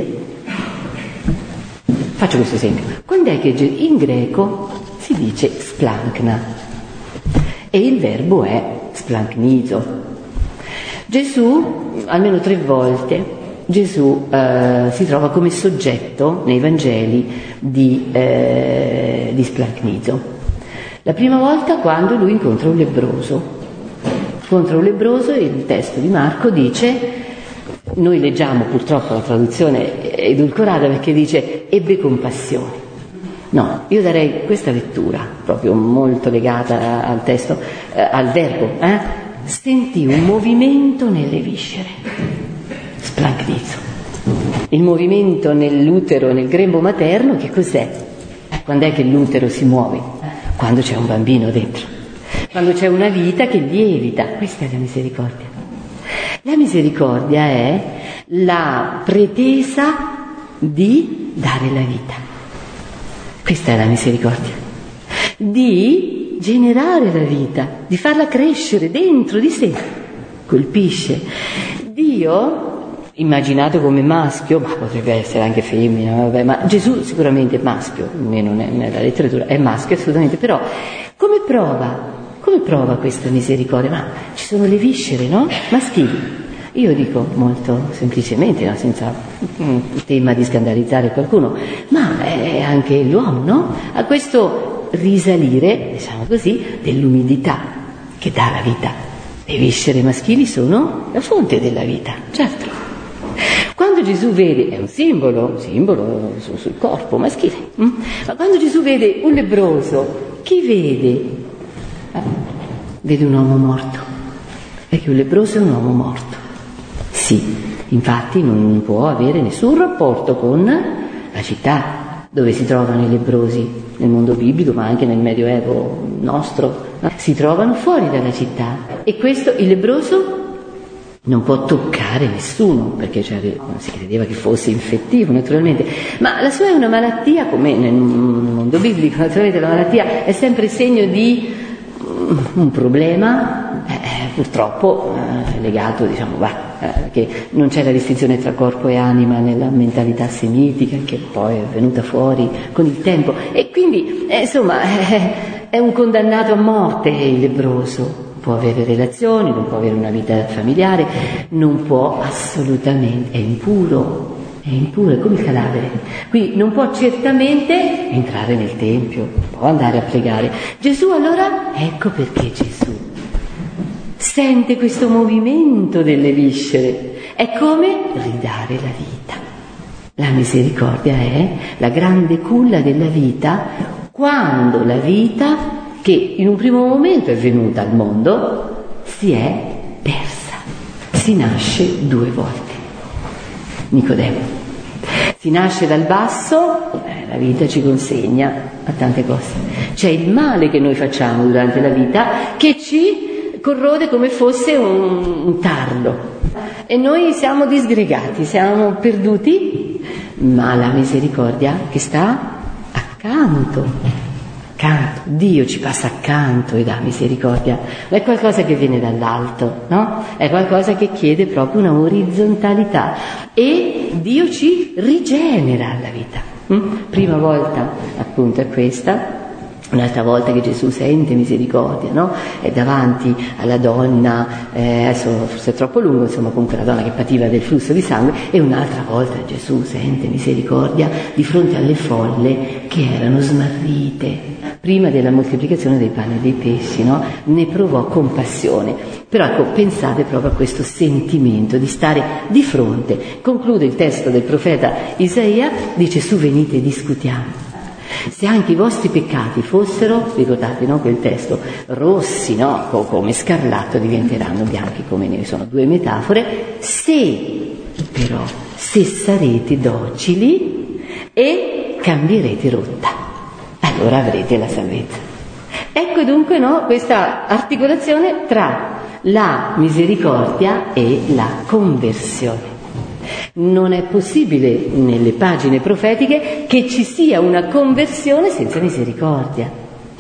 Faccio questo esempio. Quando è che in greco si dice splankna e il verbo è splanknizo? Gesù, almeno tre volte, Gesù eh, si trova come soggetto nei Vangeli di, eh, di splanknizo. La prima volta quando lui incontra un lebbroso. Incontra un lebbroso e il testo di Marco dice, noi leggiamo purtroppo la traduzione edulcorata perché dice ebbe compassione. No, io darei questa lettura, proprio molto legata al testo, eh, al verbo, eh? Sentì un movimento nelle viscere. Splanknizo. Il movimento nell'utero, nel grembo materno, che cos'è? Quando è che l'utero si muove? Quando c'è un bambino dentro, quando c'è una vita che lievita. Questa è la misericordia. La misericordia è la pretesa di dare la vita. Questa è la misericordia. Di generare la vita, di farla crescere dentro di sé. Colpisce. Dio, immaginato come maschio, ma potrebbe essere anche femmina, vabbè, ma Gesù sicuramente è maschio, almeno nella letteratura è maschio assolutamente, però come prova, come prova questa misericordia? Ma ci sono le viscere, no? Maschili. Io dico molto semplicemente, no? Senza il tema di scandalizzare qualcuno, ma è anche l'uomo, no? A questo risalire, diciamo così, dell'umidità che dà la vita. Le viscere maschili sono la fonte della vita, certo. Quando Gesù vede, è un simbolo, simbolo sul, sul corpo maschile, hm? ma quando Gesù vede un lebbroso, chi vede? Eh, vede un uomo morto, perché un lebbroso è un uomo morto. Sì, infatti non può avere nessun rapporto con la città dove si trovano i lebbrosi, nel mondo biblico ma anche nel Medioevo nostro, no? Si trovano fuori dalla città e questo, il lebbroso non può toccare nessuno, perché cioè, si credeva che fosse infettivo naturalmente, ma la sua è una malattia, come nel mondo biblico naturalmente la malattia è sempre segno di un problema, eh, purtroppo eh, legato, diciamo, va, eh, che non c'è la distinzione tra corpo e anima nella mentalità semitica, che poi è venuta fuori con il tempo, e quindi eh, insomma eh, è un condannato a morte il lebbroso. Può avere relazioni, non può avere una vita familiare, non può assolutamente, è impuro, è impuro, è come il cadavere. Qui non può certamente entrare nel tempio, può andare a pregare. Gesù allora, ecco perché Gesù sente questo movimento delle viscere, è come ridare la vita. La misericordia è la grande culla della vita, quando la vita che in un primo momento è venuta al mondo, si è persa. Si nasce due volte. Nicodemo. Si nasce dal basso, eh, la vita ci consegna a tante cose. C'è il male che noi facciamo durante la vita che ci corrode come fosse un, un tarlo. E noi siamo disgregati, siamo perduti, ma la misericordia che sta accanto. Accanto. Dio ci passa accanto e dà misericordia, è qualcosa che viene dall'alto, no? È qualcosa che chiede proprio una orizzontalità e Dio ci rigenera la vita. Mm? Prima volta appunto è questa. Un'altra volta che Gesù sente misericordia, no? È davanti alla donna, eh, adesso forse è troppo lungo, insomma comunque la donna che pativa del flusso di sangue, e un'altra volta Gesù sente misericordia di fronte alle folle che erano smarrite prima della moltiplicazione dei pani e dei pesci, no? Ne provò compassione. Però ecco, pensate proprio a questo sentimento di stare di fronte. Conclude il testo del profeta Isaia, dice: su venite e discutiamo. Se anche i vostri peccati fossero, ricordate, no, quel testo, rossi, no, come scarlatto, diventeranno bianchi come neve. Sono due metafore. Se però, se sarete docili e cambierete rotta, allora avrete la salvezza. Ecco dunque, no, questa articolazione tra la misericordia e la conversione. Non è possibile nelle pagine profetiche che ci sia una conversione senza misericordia,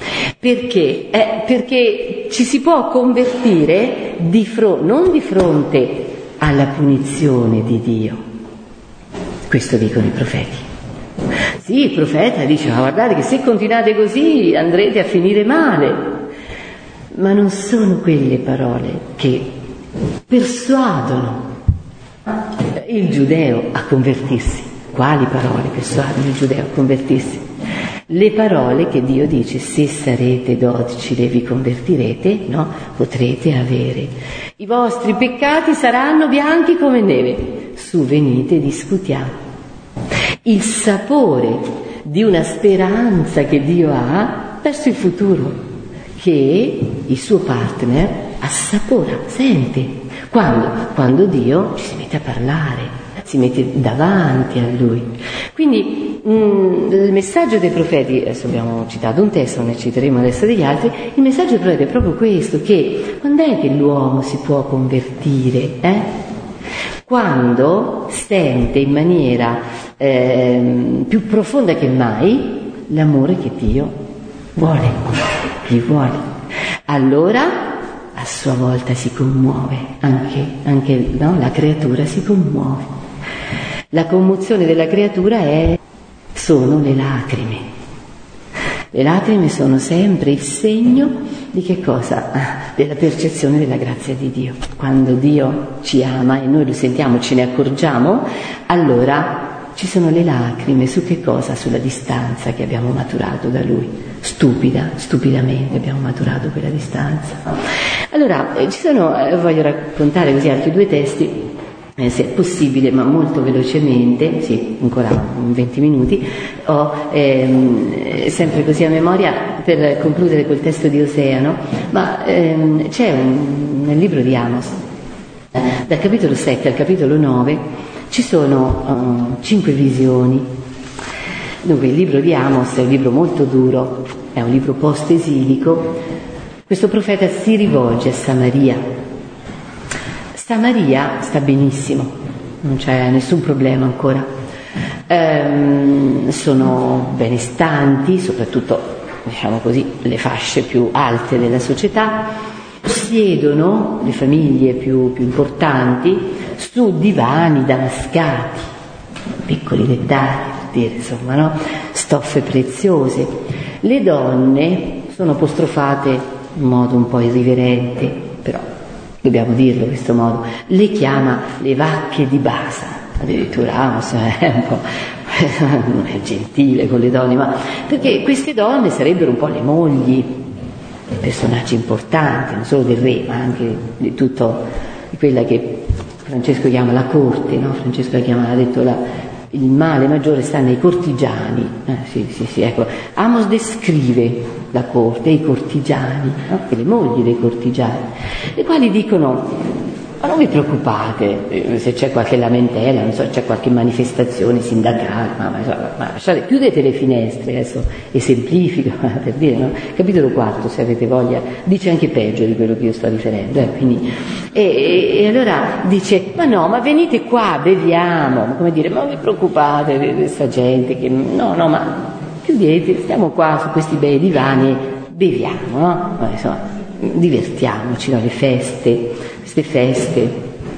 Perché? Eh, perché ci si può convertire di fronte, non di fronte alla punizione di Dio. Questo dicono i profeti. Sì, il profeta dice: ma guardate che se continuate così andrete a finire male. Ma non sono quelle parole che persuadono il giudeo a convertirsi. Quali parole persuadono il giudeo a convertirsi? Le parole che Dio dice: se sarete docili e vi convertirete, no, potrete avere. I vostri peccati saranno bianchi come neve. Su, venite e discutiamo. Il sapore di una speranza che Dio ha verso il futuro, che il suo partner assapora, sente. Quando? Quando Dio ci si mette a parlare, si mette davanti a Lui. Quindi mh, il messaggio dei profeti, adesso abbiamo citato un testo, ne citeremo adesso degli altri, il messaggio dei profeti è proprio questo, che quando è che l'uomo si può convertire? Eh? Quando sente in maniera eh, più profonda che mai l'amore che Dio vuole, gli vuole. Allora a sua volta si commuove, anche, anche no? La creatura si commuove. La commozione della creatura è, sono le lacrime. Le lacrime sono sempre il segno di che cosa? Della percezione della grazia di Dio. Quando Dio ci ama e noi lo sentiamo, ce ne accorgiamo, allora ci sono le lacrime su che cosa? Sulla distanza che abbiamo maturato da Lui. Stupida, stupidamente abbiamo maturato quella distanza. Allora, eh, ci sono, eh, voglio raccontare così altri due testi, Eh, se è possibile, ma molto velocemente, sì, ancora venti minuti, ho ehm, sempre così a memoria per concludere col testo di Osea, no? Ma ehm, c'è un, nel libro di Amos, dal capitolo sette al capitolo nove, ci sono uh, cinque visioni. Dunque il libro di Amos è un libro molto duro, è un libro post-esilico. Questo profeta si rivolge a Samaria. Samaria sta benissimo, non c'è nessun problema ancora, ehm, sono benestanti, soprattutto, diciamo così, le fasce più alte della società, siedono le famiglie più, più importanti su divani damascati, piccoli dettagli, per dire, insomma, no? Stoffe preziose. Le donne sono apostrofate in modo un po' irriverente, però dobbiamo dirlo in questo modo, le chiama le vacche di Basa. Addirittura Amos è un po' non è gentile con le donne, ma perché queste donne sarebbero un po' le mogli, personaggi importanti, non solo del re, ma anche di tutto, di quella che Francesco chiama la corte, no? Francesco la chiama, ha detto la, il male maggiore sta nei cortigiani, eh, sì, sì, sì, ecco. Amos descrive la corte e i cortigiani, no? E le mogli dei cortigiani, le quali dicono: ma non vi preoccupate se c'è qualche lamentela, non so, c'è qualche manifestazione sindacale, ma, ma, ma lasciate, chiudete le finestre, adesso esemplifico per dire, no? Capitolo quarto, se avete voglia, dice anche peggio di quello che io sto riferendo, eh, quindi, e, e, e allora dice: ma no, ma venite qua, beviamo, come dire, ma non vi preoccupate di questa gente che, no, no, ma chiudete, stiamo qua su questi bei divani, beviamo, no? Ma, insomma, divertiamoci, no? Le feste, queste feste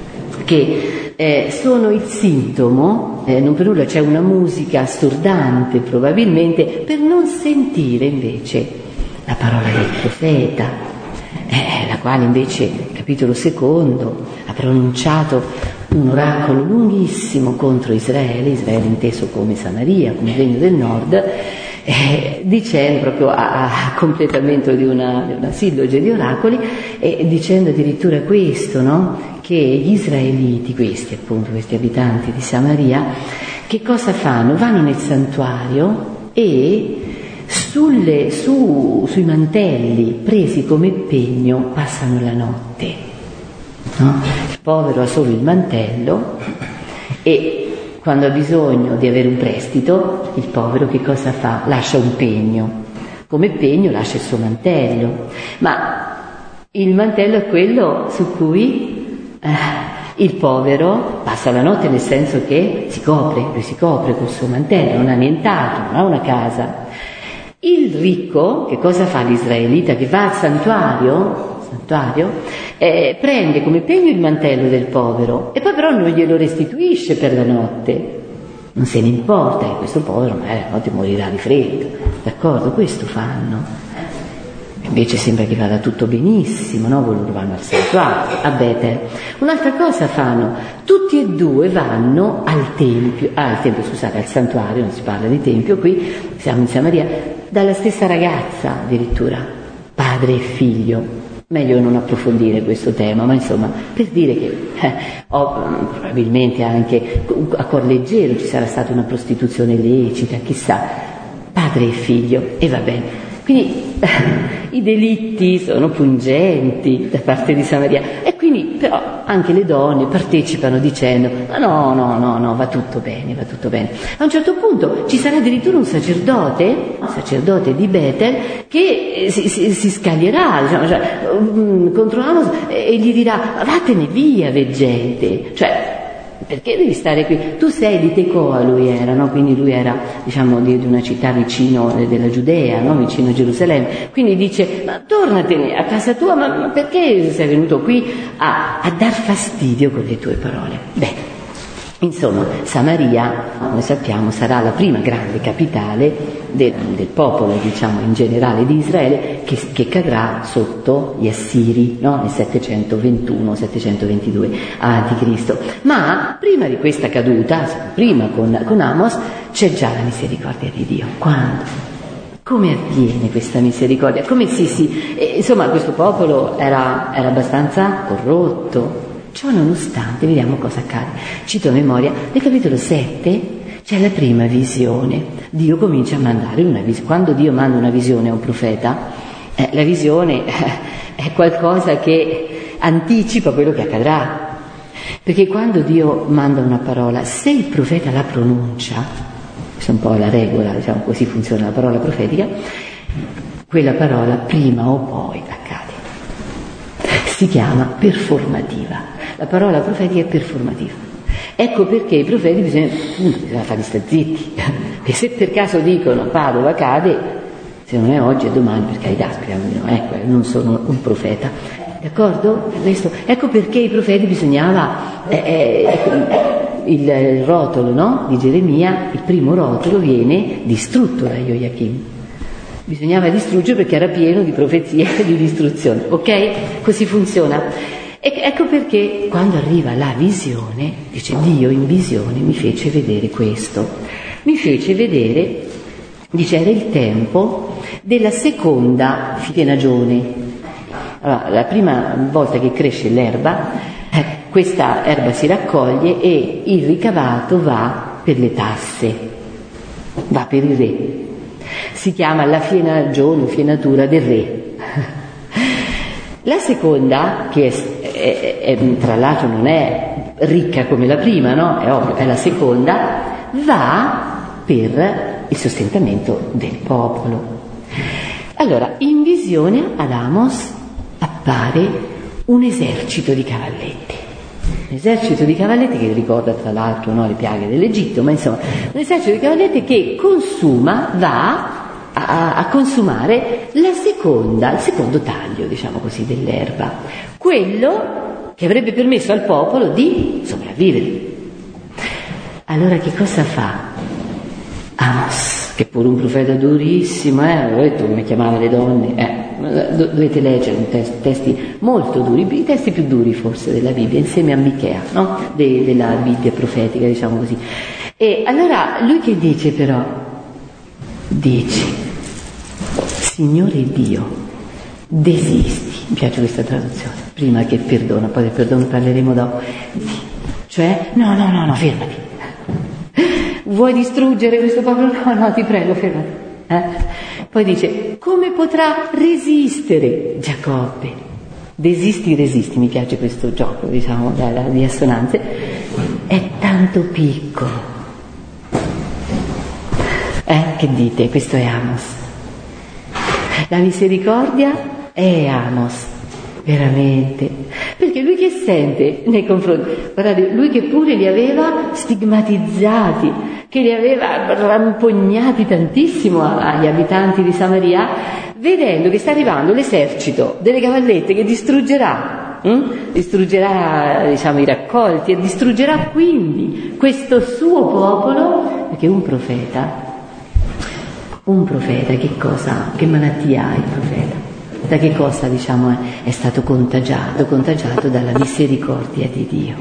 che eh, sono il sintomo, eh, non per nulla c'è una musica assordante probabilmente, per non sentire invece la parola del profeta, eh, la quale invece, capitolo secondo, ha pronunciato un oracolo lunghissimo contro Israele, Israele inteso come Samaria, come regno del nord, eh, dicendo proprio a, a completamento di una, di una silloge di oracoli, e eh, dicendo addirittura questo, no? Che gli israeliti, questi appunto, questi abitanti di Samaria, che cosa fanno? Vanno nel santuario e sulle, su, sui mantelli presi come pegno passano la notte, no? Il povero ha solo il mantello e quando ha bisogno di avere un prestito, il povero che cosa fa? Lascia un pegno. Come pegno lascia il suo mantello. Ma il mantello è quello su cui eh, il povero passa la notte, nel senso che si copre, lui si copre col suo mantello, non ha nient'altro, non ha una casa. Il ricco, che cosa fa l'israelita? Che va al santuario, santuario eh, prende come pegno il mantello del povero e poi però non glielo restituisce per la notte. Non se ne importa che questo povero magari la notte morirà di freddo, d'accordo? Questo fanno. Invece sembra che vada tutto benissimo, no? Loro vanno al santuario, a Betel. Un'altra cosa fanno, tutti e due vanno al tempio, ah, al tempio, scusate, al santuario, non si parla di tempio, qui siamo in Samaria, dalla stessa ragazza addirittura, padre e figlio. Meglio non approfondire questo tema, ma insomma, per dire che eh, oh, probabilmente anche a cuor leggero ci sarà stata una prostituzione lecita, chissà, padre e figlio, e va bene. Quindi eh, i delitti sono pungenti da parte di Samaria e quindi però anche le donne partecipano dicendo ma no, no, no, no, va tutto bene, va tutto bene. A un certo punto ci sarà addirittura un sacerdote, un sacerdote di Betel, che si, si, si scaglierà diciamo, cioè, um, contro Amos e gli dirà vattene via, veggente, cioè perché devi stare qui? Tu sei di Tecoa, lui era, no? Quindi lui era, diciamo, di, di una città vicino eh, della Giudea, no? Vicino a Gerusalemme. Quindi dice, ma tornatene a casa tua, ma, ma perché sei venuto qui a, a dar fastidio con le tue parole? Beh, insomma, Samaria, come sappiamo, sarà la prima grande capitale del, del popolo, diciamo, in generale di Israele, che, che cadrà sotto gli Assiri, no? Nel settecentoventuno settecentoventidue avanti Cristo. Ma prima di questa caduta, prima con, con Amos, c'è già la misericordia di Dio. Quando? Come avviene questa misericordia? Come si si... Eh, insomma, questo popolo era, era abbastanza corrotto. Ciò nonostante, vediamo cosa accade. Cito a memoria, nel capitolo sette c'è la prima visione. Dio comincia a mandare una visione. Quando Dio manda una visione a un profeta, eh, la visione eh, è qualcosa che anticipa quello che accadrà. Perché quando Dio manda una parola, se il profeta la pronuncia, questa è un po' la regola, diciamo così funziona la parola profetica, quella parola prima o poi accade. Si chiama performativa. La parola profetica è performativa. Ecco perché i profeti bisogna, bisogna farli stare zitti. E se per caso dicono Padova cade, se non è oggi è domani, per carità, speriamo di no, ecco, non sono un profeta. D'accordo? Questo. Ecco perché i profeti bisognava eh, eh, il, il rotolo, no? Di Geremia, il primo rotolo viene distrutto da Joachim. Bisognava distruggere perché era pieno di profezie e di distruzione. Ok? Così funziona. E ecco perché quando arriva la visione, dice Dio in visione mi fece vedere questo, mi fece vedere, dice era il tempo della seconda fienagione. Allora, la prima volta che cresce l'erba, eh, questa erba si raccoglie e il ricavato va per le tasse, va per il re. Si chiama la fienagione o fienatura del re. La seconda, che è, è, è, tra l'altro non è ricca come la prima, no? È ovvio, è la seconda, va per il sostentamento del popolo. Allora, in visione ad Amos appare un esercito di cavalletti. Un esercito di cavalletti che ricorda tra l'altro, no, le piaghe dell'Egitto, ma insomma, un esercito di cavalletti che consuma, va A, a consumare la seconda, il secondo taglio, diciamo così, dell'erba, quello che avrebbe permesso al popolo di sopravvivere. Allora che cosa fa Amos, che è pure un profeta durissimo, eh, ho detto come chiamava le donne, eh, dovete leggere un testo, testi molto duri, i testi più duri forse della Bibbia, insieme a Michea, no? De, della Bibbia profetica, diciamo così. E allora lui che dice però? Dice, Signore Dio, desisti, mi piace questa traduzione, prima che perdona, poi del perdono parleremo dopo, cioè, no, no, no, no, fermati, vuoi distruggere questo popolo? No, no, ti prego, fermati. Eh? Poi dice, come potrà resistere Giacobbe? Desisti, resisti, mi piace questo gioco, diciamo, di assonanze, è tanto piccolo. Eh, che dite? Questo è Amos. La misericordia è Amos, veramente. Per perché lui che sente nei confronti, guardate, lui che pure li aveva stigmatizzati, che li aveva rampognati tantissimo agli abitanti di Samaria, vedendo che sta arrivando l'esercito delle cavallette che distruggerà, hm? distruggerà diciamo i raccolti e distruggerà quindi questo suo popolo, perché un profeta, un profeta che cosa, che malattia ha il profeta? Da che cosa diciamo è, è stato contagiato? Contagiato dalla misericordia di Dio.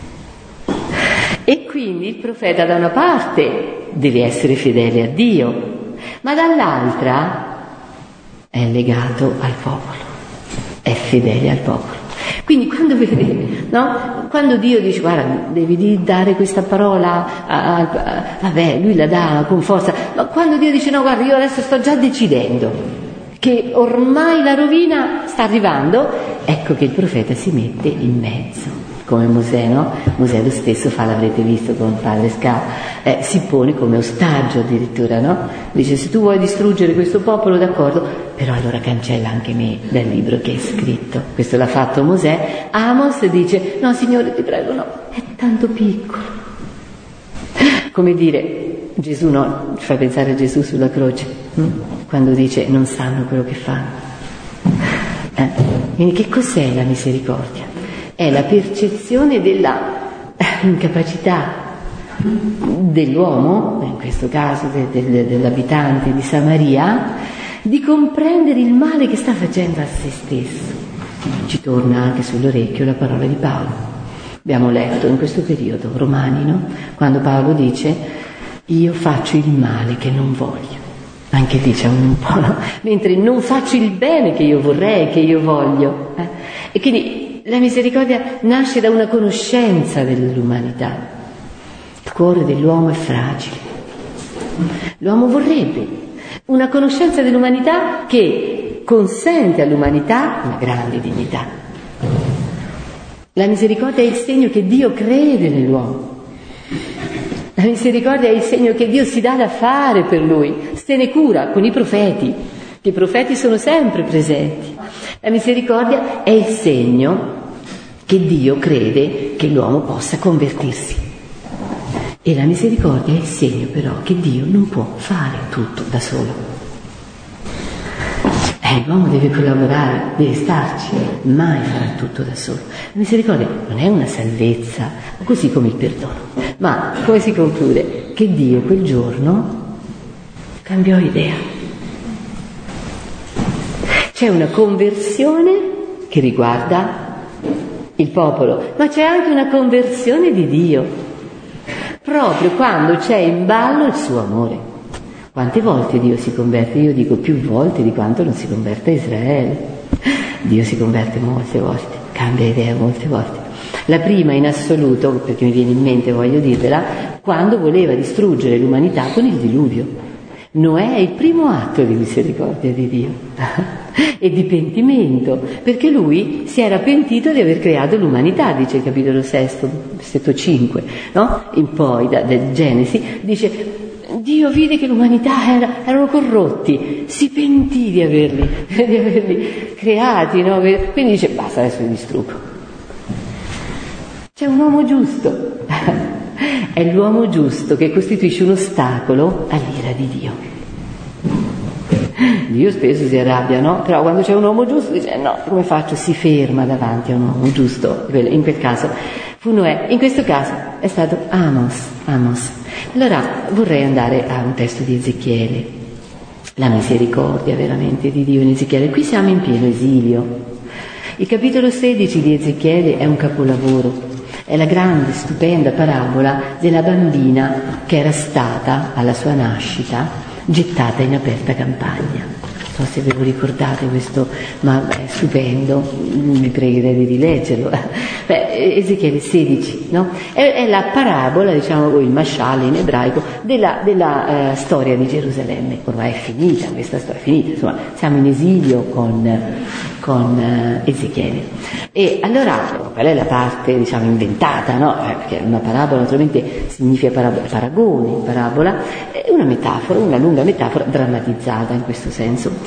E quindi il profeta da una parte deve essere fedele a Dio, ma dall'altra è legato al popolo, è fedele al popolo. Quindi quando vede, no? Quando Dio dice guarda devi dare questa parola a, a, a, vabbè lui la dà con forza, ma quando Dio dice no guarda io adesso sto già decidendo che ormai la rovina sta arrivando, ecco che il profeta si mette in mezzo, come Mosè, no? Mosè lo stesso fa, l'avrete visto con padre Sca, eh, si pone come ostaggio addirittura, no? Dice se tu vuoi distruggere questo popolo, d'accordo, però allora cancella anche me dal libro che è scritto. Questo l'ha fatto Mosè. Amos dice no Signore ti prego no, è tanto piccolo. Come dire, Gesù no, ci fa pensare a Gesù sulla croce, hm? Quando dice non sanno quello che fanno. Eh? Quindi che cos'è la misericordia? È la percezione della incapacità dell'uomo, in questo caso de, de, dell'abitante di Samaria, di comprendere il male che sta facendo a se stesso. Ci torna anche sull'orecchio la parola di Paolo. Abbiamo letto in questo periodo, Romani, no? Quando Paolo dice io faccio il male che non voglio. Anche lì c'è un po', no? Mentre non faccio il bene che io vorrei, che io voglio. Eh? E quindi la misericordia nasce da una conoscenza dell'umanità. Il cuore dell'uomo è fragile. L'uomo vorrebbe una conoscenza dell'umanità che consente all'umanità una grande dignità. La misericordia è il segno che Dio crede nell'uomo. La misericordia è il segno che Dio si dà da fare per lui, se ne cura con i profeti, che i profeti sono sempre presenti. La misericordia è il segno che Dio crede che l'uomo possa convertirsi. E la misericordia è il segno però che Dio non può fare tutto da solo. Eh, l'uomo deve collaborare, deve starci, mai farà tutto da solo. La misericordia non è una salvezza, così come il perdono. Ma come si conclude? Che Dio quel giorno cambiò idea. C'è una conversione che riguarda il popolo, ma c'è anche una conversione di Dio, proprio quando c'è in ballo il suo amore. Quante volte Dio si converte? Io dico più volte di quanto non si converte Israele. Dio si converte molte volte, cambia idea molte volte. La prima in assoluto, perché mi viene in mente, voglio dirvela, quando voleva distruggere l'umanità con il diluvio. Noè è il primo atto di misericordia di Dio e di pentimento, perché lui si era pentito di aver creato l'umanità, dice il capitolo sesto, versetto cinque, no? In poi, da, da Genesi, dice Dio vide che l'umanità era, erano corrotti, si pentì di averli, di averli creati, no? Quindi dice basta, adesso li distruggo. C'è un uomo giusto, è l'uomo giusto che costituisce un ostacolo all'ira di Dio. Dio spesso si arrabbia, no? Però quando c'è un uomo giusto dice no, come faccio? Si ferma davanti a un uomo giusto. In quel caso fu Noè, in questo caso è stato Amos, Amos. Allora vorrei andare a un testo di Ezechiele, la misericordia veramente di Dio in Ezechiele. Qui siamo in pieno esilio. Il capitolo sedici di Ezechiele è un capolavoro. È la grande, stupenda parabola della bambina che era stata, alla sua nascita, gettata in aperta campagna. Non so se ve lo ricordate questo, ma è stupendo, vi pregherei di rileggerlo. Beh, Ezechiele sedici, no? È, è la parabola, diciamo, il mashal in ebraico, della, della uh, storia di Gerusalemme. Ormai è finita, questa storia è finita, insomma, siamo in esilio con, con uh, Ezechiele. E allora, qual è la parte, diciamo, inventata, no? Eh, perché una parabola naturalmente significa parabola, paragone, parabola, è una metafora, una lunga metafora drammatizzata in questo senso.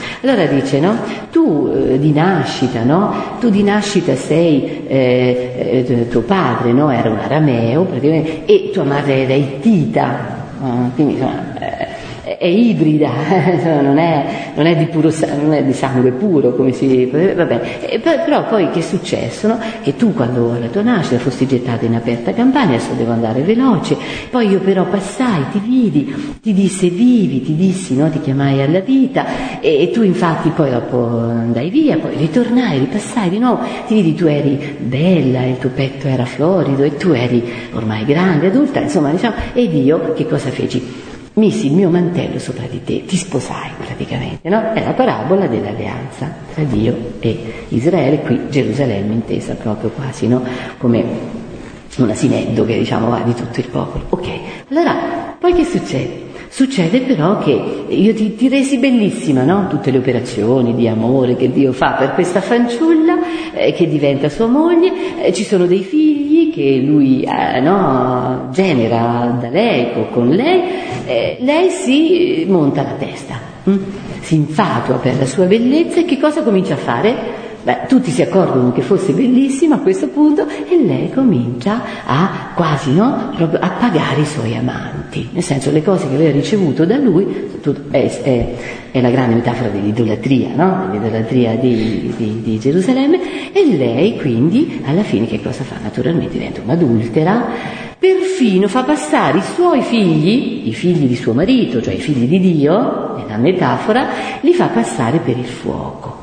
Allora dice, no? Tu eh, di nascita, no? Tu di nascita sei, eh, eh, tuo padre, no? Era un arameo, praticamente, e tua madre era ittita, no? Quindi insomma, eh, è ibrida, non è, non è di puro non è di sangue puro, come si vabbè. Però poi che è successo, no? Che tu quando alla tua nascita fosti gettata in aperta campagna, adesso devo andare veloce, poi io però passai, ti vidi, ti disse vivi, ti dissi, no? Ti chiamai alla vita, e, e tu infatti poi dopo andai via, poi ritornai, ripassai di nuovo, ti vidi, tu eri bella, il tuo petto era florido e tu eri ormai grande, adulta, insomma, diciamo, ed io che cosa feci? Misi il mio mantello sopra di te, ti sposai praticamente, no? È la parabola dell'alleanza tra Dio e Israele, qui Gerusalemme intesa proprio quasi, no? Come una sineddoche, diciamo, va di tutto il popolo. Ok, allora, poi che succede? Succede però che io ti, ti resi bellissima, no? Tutte le operazioni di amore che Dio fa per questa fanciulla eh, che diventa sua moglie, eh, ci sono dei figli che lui eh, no, genera da lei o con lei, eh, lei si monta la testa, hm? Si infatua per la sua bellezza e che cosa comincia a fare? Beh, tutti si accorgono che fosse bellissima a questo punto e lei comincia a quasi, no? Proprio a pagare i suoi amanti, nel senso le cose che aveva ricevuto da lui, è, è, è la grande metafora dell'idolatria, no? Dell'idolatria di, di, di Gerusalemme, e lei quindi alla fine che cosa fa? Naturalmente diventa un'adultera, perfino fa passare i suoi figli, i figli di suo marito, cioè i figli di Dio, nella metafora, li fa passare per il fuoco.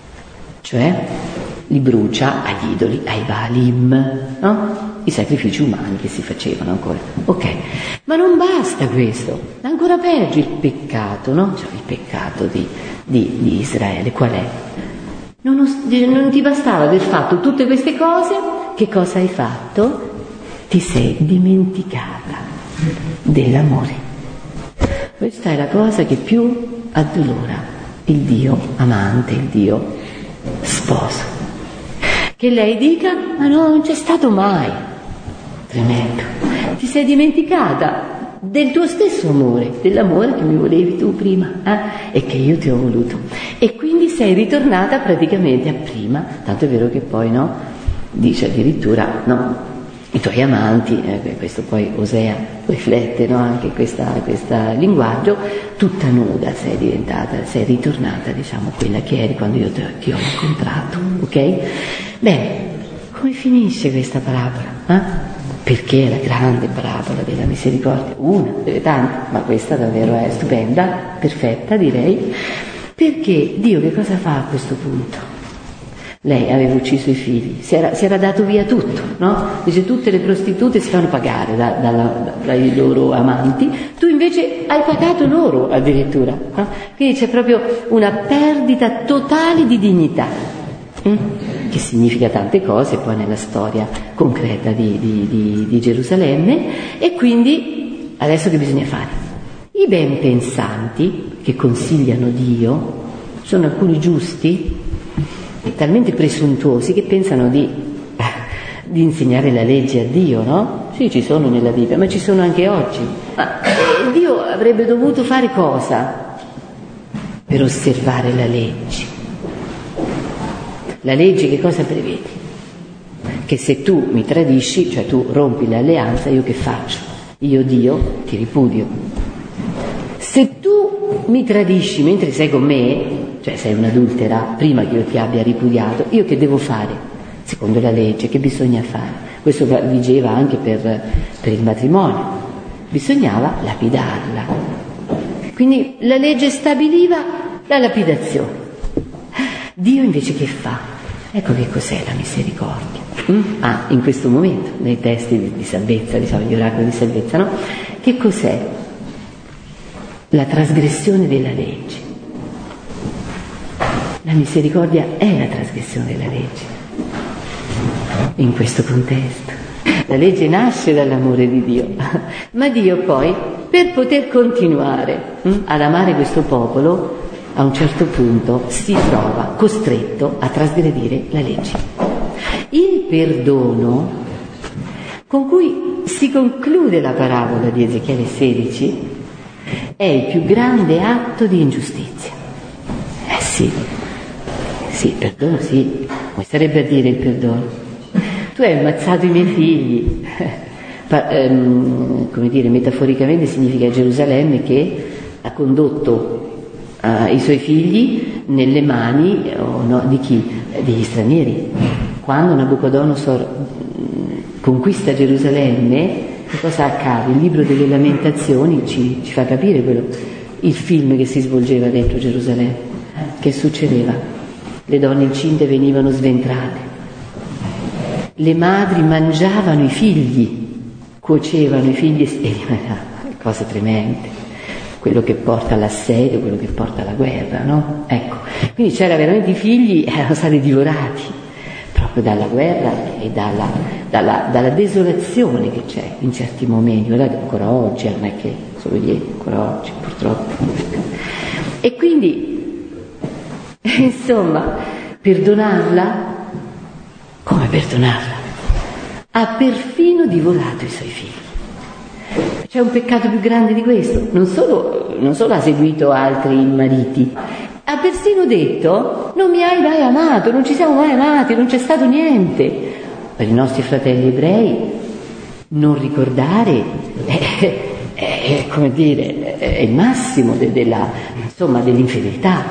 Cioè li brucia agli idoli, ai Baalim, no? I sacrifici umani che si facevano ancora. Ok, ma non basta questo, ancora peggio il peccato, no? Cioè il peccato di, di, di Israele, qual è? Non, non ti bastava aver fatto tutte queste cose, che cosa hai fatto? Ti sei dimenticata dell'amore. Questa è la cosa che più addolora il Dio amante, il Dio sposo, che lei dica ma no, non c'è stato mai. Tremendo. Ti sei dimenticata del tuo stesso amore, dell'amore che mi volevi tu prima, eh? E che io ti ho voluto, e quindi sei ritornata praticamente a prima, tanto è vero che poi, no, dice addirittura, no, i tuoi amanti, eh, questo poi Osea riflette, no, anche questo linguaggio, tutta nuda sei diventata, sei ritornata, diciamo, quella che eri quando io te, ti ho incontrato, ok? Bene, come finisce questa parabola? Eh? Perché è la grande parabola della misericordia, una delle tante, ma questa davvero è stupenda, perfetta direi, perché Dio che cosa fa a questo punto? Lei aveva ucciso i figli, si era, si era dato via tutto, no? Dice tutte le prostitute si fanno pagare da, da, da, dai loro amanti, tu invece hai pagato loro addirittura, no? Quindi c'è proprio una perdita totale di dignità, hm? Che significa tante cose poi nella storia concreta di, di, di, di Gerusalemme. E quindi adesso che bisogna fare? I ben pensanti che consigliano Dio sono alcuni giusti, talmente presuntuosi che pensano di, di insegnare la legge a Dio, no? Sì, ci sono nella Bibbia, ma ci sono anche oggi. Ma eh, Dio avrebbe dovuto fare cosa per osservare la legge? La legge che cosa prevede? Che se tu mi tradisci, cioè tu rompi l'alleanza, io che faccio? Io Dio ti ripudio. Se tu mi tradisci mentre sei con me, cioè sei un'adultera, prima che io ti abbia ripudiato, io che devo fare? Secondo la legge, che bisogna fare? Questo vigeva anche per, per il matrimonio. Bisognava lapidarla. Quindi la legge stabiliva la lapidazione. Dio invece che fa? Ecco che cos'è la misericordia. Mm? Ah, in questo momento, nei testi di, di salvezza, diciamo, gli oracoli di salvezza, no? Che cos'è? La trasgressione della legge. La misericordia è la trasgressione della legge. In questo contesto. La legge nasce dall'amore di Dio, ma Dio poi, per poter continuare hm, ad amare questo popolo, a un certo punto si trova costretto a trasgredire la legge. Il perdono con cui si conclude la parabola di Ezechiele sedici è il più grande atto di ingiustizia. Eh sì, sì, il perdono sì, come sarebbe a dire il perdono? Tu hai ammazzato i miei figli, pa- ehm, come dire, metaforicamente significa Gerusalemme che ha condotto uh, i suoi figli nelle mani oh, no, di chi? Degli stranieri. Quando Nabucodonosor conquista Gerusalemme, che cosa accade? Il libro delle Lamentazioni ci, ci fa capire quello, il film che si svolgeva dentro Gerusalemme. Che succedeva? Le donne incinte venivano sventrate, le madri mangiavano i figli, cuocevano i figli e cose tremende, quello che porta all'assedio, quello che porta alla guerra, no? Ecco, quindi c'era veramente i figli erano stati divorati proprio dalla guerra e dalla, dalla, dalla desolazione che c'è in certi momenti, guardate ancora oggi, non è che solo ieri, ancora oggi purtroppo. E quindi, insomma, perdonarla, come perdonarla? Ha perfino divorato i suoi figli. C'è un peccato più grande di questo? Non solo, non solo ha seguito altri mariti, ha persino detto: non mi hai mai amato, non ci siamo mai amati, non c'è stato niente. Per i nostri fratelli ebrei non ricordare è, è, come dire, è il massimo de, della, insomma, dell'infedeltà.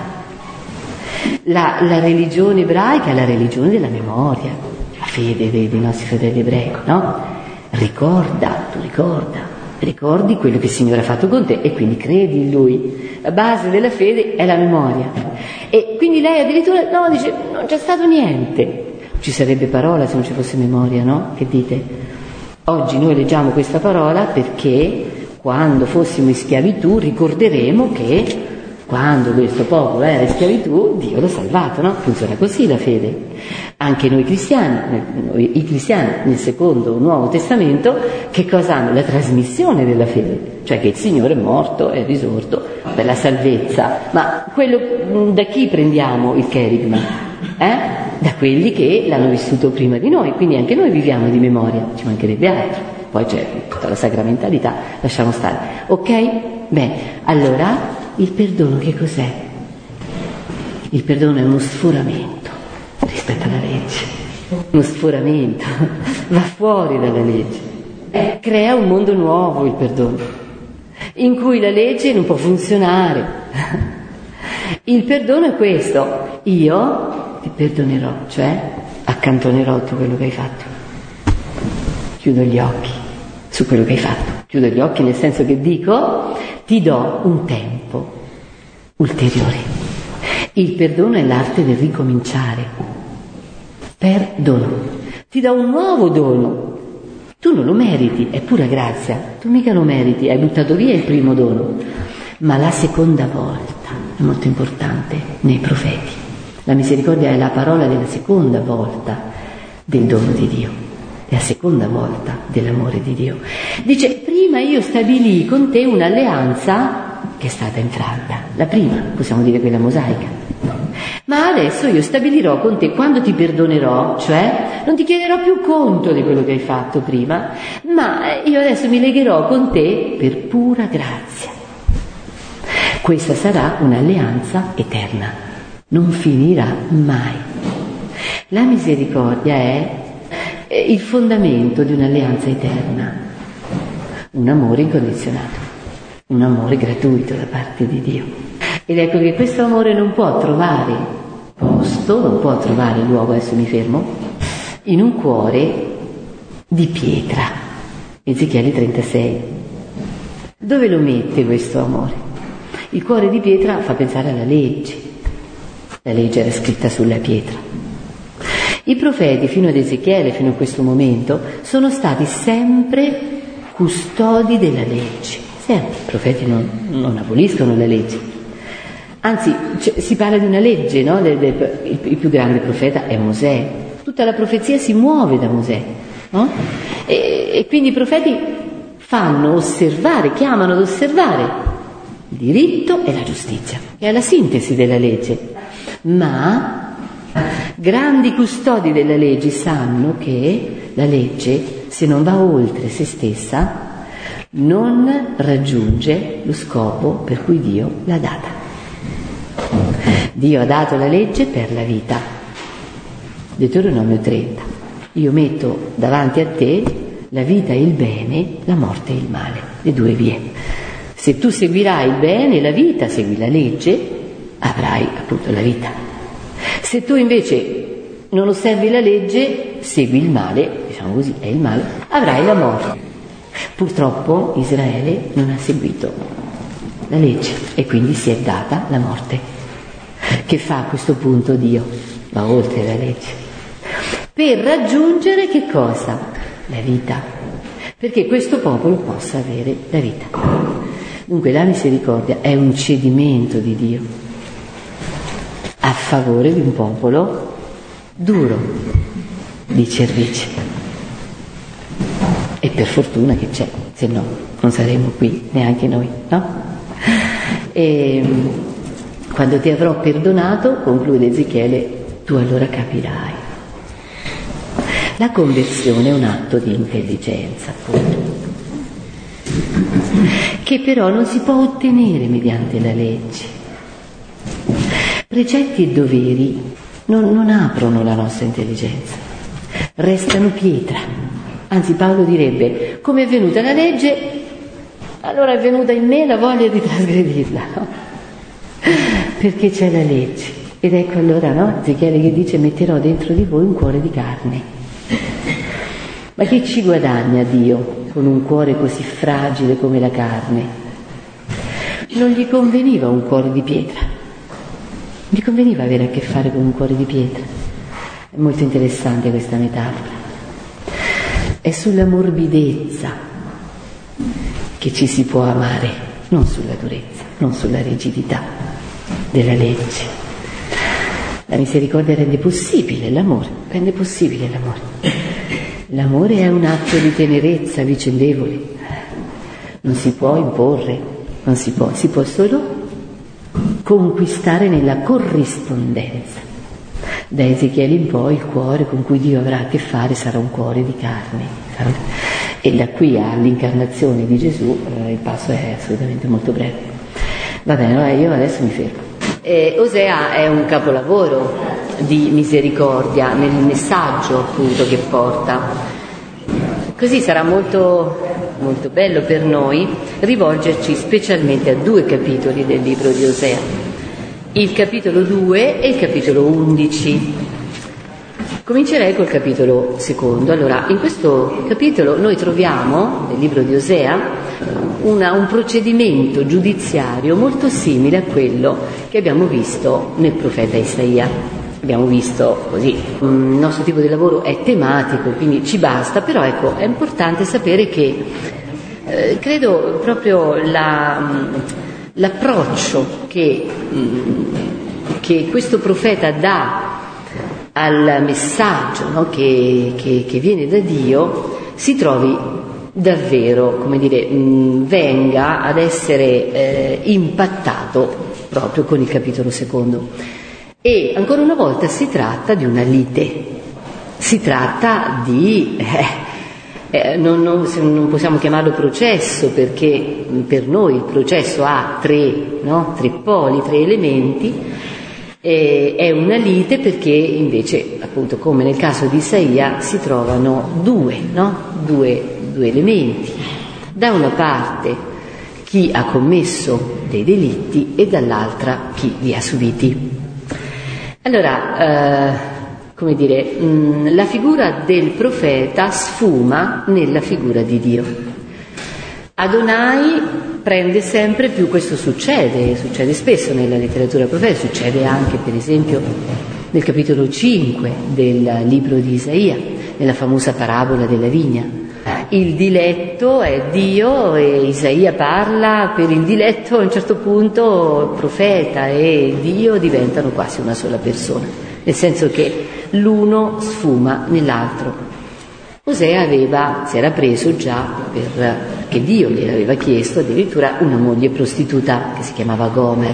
La, la religione ebraica è la religione della memoria, la fede dei, dei nostri fratelli ebrei, no? Ricorda, tu ricorda. Ricordi quello che il Signore ha fatto con te e quindi credi in Lui. La base della fede è la memoria. E quindi lei addirittura no, dice: non c'è stato niente. Ci sarebbe parola se non ci fosse memoria, no? Che dite? Oggi noi leggiamo questa parola perché quando fossimo in schiavitù ricorderemo che quando questo popolo era in schiavitù Dio l'ha salvato, no? Funziona così la fede. Anche noi cristiani, noi, i cristiani nel secondo Nuovo Testamento, che cosa hanno? La trasmissione della fede, cioè che il Signore è morto, è risorto per la salvezza. Ma quello, da chi prendiamo il cherigma? Eh? Da quelli che l'hanno vissuto prima di noi, quindi anche noi viviamo di memoria, ci mancherebbe altro. Poi c'è tutta la sacramentalità, lasciamo stare. Ok? Beh, allora il perdono che cos'è? Il perdono è uno sforamento rispetto alla legge, uno sforamento, va fuori dalla legge, crea un mondo nuovo il perdono, in cui la legge non può funzionare. Il perdono è questo: io ti perdonerò, cioè accantonerò tutto quello che hai fatto, chiudo gli occhi su quello che hai fatto, chiudo gli occhi nel senso che dico ti do un tempo ulteriore. Il perdono è l'arte del ricominciare. Perdono. Ti do un nuovo dono. Tu non lo meriti, è pura grazia. Tu mica lo meriti, hai buttato via il primo dono. Ma la seconda volta è molto importante nei profeti. La misericordia è la parola della seconda volta del dono di Dio, è la seconda volta dell'amore di Dio. Dice: prima io stabilii con te un'alleanza che è stata infranta, la prima, possiamo dire quella mosaica, ma adesso io stabilirò con te, quando ti perdonerò, cioè non ti chiederò più conto di quello che hai fatto prima, ma io adesso mi legherò con te per pura grazia. Questa sarà un'alleanza eterna, non finirà mai. La misericordia è il fondamento di un'alleanza eterna, un amore incondizionato, un amore gratuito da parte di Dio. Ed ecco che questo amore non può trovare posto, non può trovare luogo, adesso mi fermo, in un cuore di pietra. Ezechiele trentasei. Dove lo mette questo amore? Il cuore di pietra fa pensare alla legge. La legge era scritta sulla pietra. I profeti fino ad Ezechiele, fino a questo momento, sono stati sempre custodi della legge. Sempre. I profeti non, non aboliscono la legge. Anzi, c- si parla di una legge, no? De, de, il, il più grande profeta è Mosè. Tutta la profezia si muove da Mosè, no? E, e quindi i profeti fanno osservare, chiamano ad osservare il diritto e la giustizia, che è la sintesi della legge. Ma grandi custodi della legge sanno che la legge, se non va oltre se stessa, non raggiunge lo scopo per cui Dio l'ha data. Dio ha dato la legge per la vita. Deuteronomio trenta. Io metto davanti a te la vita e il bene, la morte e il male, le due vie. Se tu seguirai il bene, la vita, segui la legge, avrai appunto la vita. Se tu invece non osservi la legge, segui il male, diciamo così, è il male, avrai la morte. Purtroppo Israele non ha seguito la legge e quindi si è data la morte. Che fa a questo punto Dio? Va oltre la legge. Per raggiungere che cosa? La vita. Perché questo popolo possa avere la vita. Dunque la misericordia è un cedimento di Dio a favore di un popolo duro, dice Ricci. E per fortuna che c'è, se no non saremmo qui neanche noi, no? E quando ti avrò perdonato, conclude Ezechiele, tu allora capirai. La conversione è un atto di intelligenza, appunto, che però non si può ottenere mediante la legge. Precetti e doveri non, non aprono la nostra intelligenza, restano pietra. Anzi, Paolo direbbe, come è venuta la legge, allora è venuta in me la voglia di trasgredirla, no? Perché c'è la legge. Ed ecco allora, no? Ezechiele che dice, metterò dentro di voi un cuore di carne. Ma che ci guadagna Dio con un cuore così fragile come la carne? Non gli conveniva un cuore di pietra. Non gli conveniva avere a che fare con un cuore di pietra. È molto interessante questa metafora. È sulla morbidezza che ci si può amare, non sulla durezza, non sulla rigidità della legge. La misericordia rende possibile l'amore, rende possibile l'amore. L'amore è un atto di tenerezza vicendevole, non si può imporre, non si può, si può solo conquistare nella corrispondenza. Da Ezechiele in poi il cuore con cui Dio avrà a che fare sarà un cuore di carne. E da qui all'incarnazione di Gesù eh, il passo è assolutamente molto breve. Va bene, io adesso mi fermo. Eh, Osea è un capolavoro di misericordia nel messaggio appunto che porta. Così sarà molto, molto bello per noi rivolgerci specialmente a due capitoli del libro di Osea, il capitolo due e il capitolo undici. Comincerei col capitolo secondo. Allora, in questo capitolo noi troviamo, nel libro di Osea, una, un procedimento giudiziario molto simile a quello che abbiamo visto nel profeta Isaia. Abbiamo visto così, il nostro tipo di lavoro è tematico, quindi ci basta, però ecco, è importante sapere che eh, credo proprio la, l'approccio che, che questo profeta dà al messaggio, no, che, che, che viene da Dio si trovi davvero, come dire, mh, venga ad essere eh, impattato proprio con il capitolo secondo. E ancora una volta si tratta di una lite, si tratta di, eh, eh, non, non, non possiamo chiamarlo processo perché per noi il processo ha tre, no, tre poli, tre elementi. Eh, è una lite perché invece, appunto, come nel caso di Isaia, si trovano due, no? due, due elementi. Da una parte chi ha commesso dei delitti e dall'altra chi li ha subiti. Allora, eh, come dire, mh, la figura del profeta sfuma nella figura di Dio. Adonai prende sempre più, questo succede, succede spesso nella letteratura profetica, succede anche per esempio nel capitolo cinque del libro di Isaia, nella famosa parabola della vigna. Il diletto è Dio e Isaia parla per il diletto, a un certo punto il profeta e Dio diventano quasi una sola persona, nel senso che l'uno sfuma nell'altro. Osea aveva, si era preso già, per, che Dio gli aveva chiesto addirittura una moglie prostituta che si chiamava Gomer.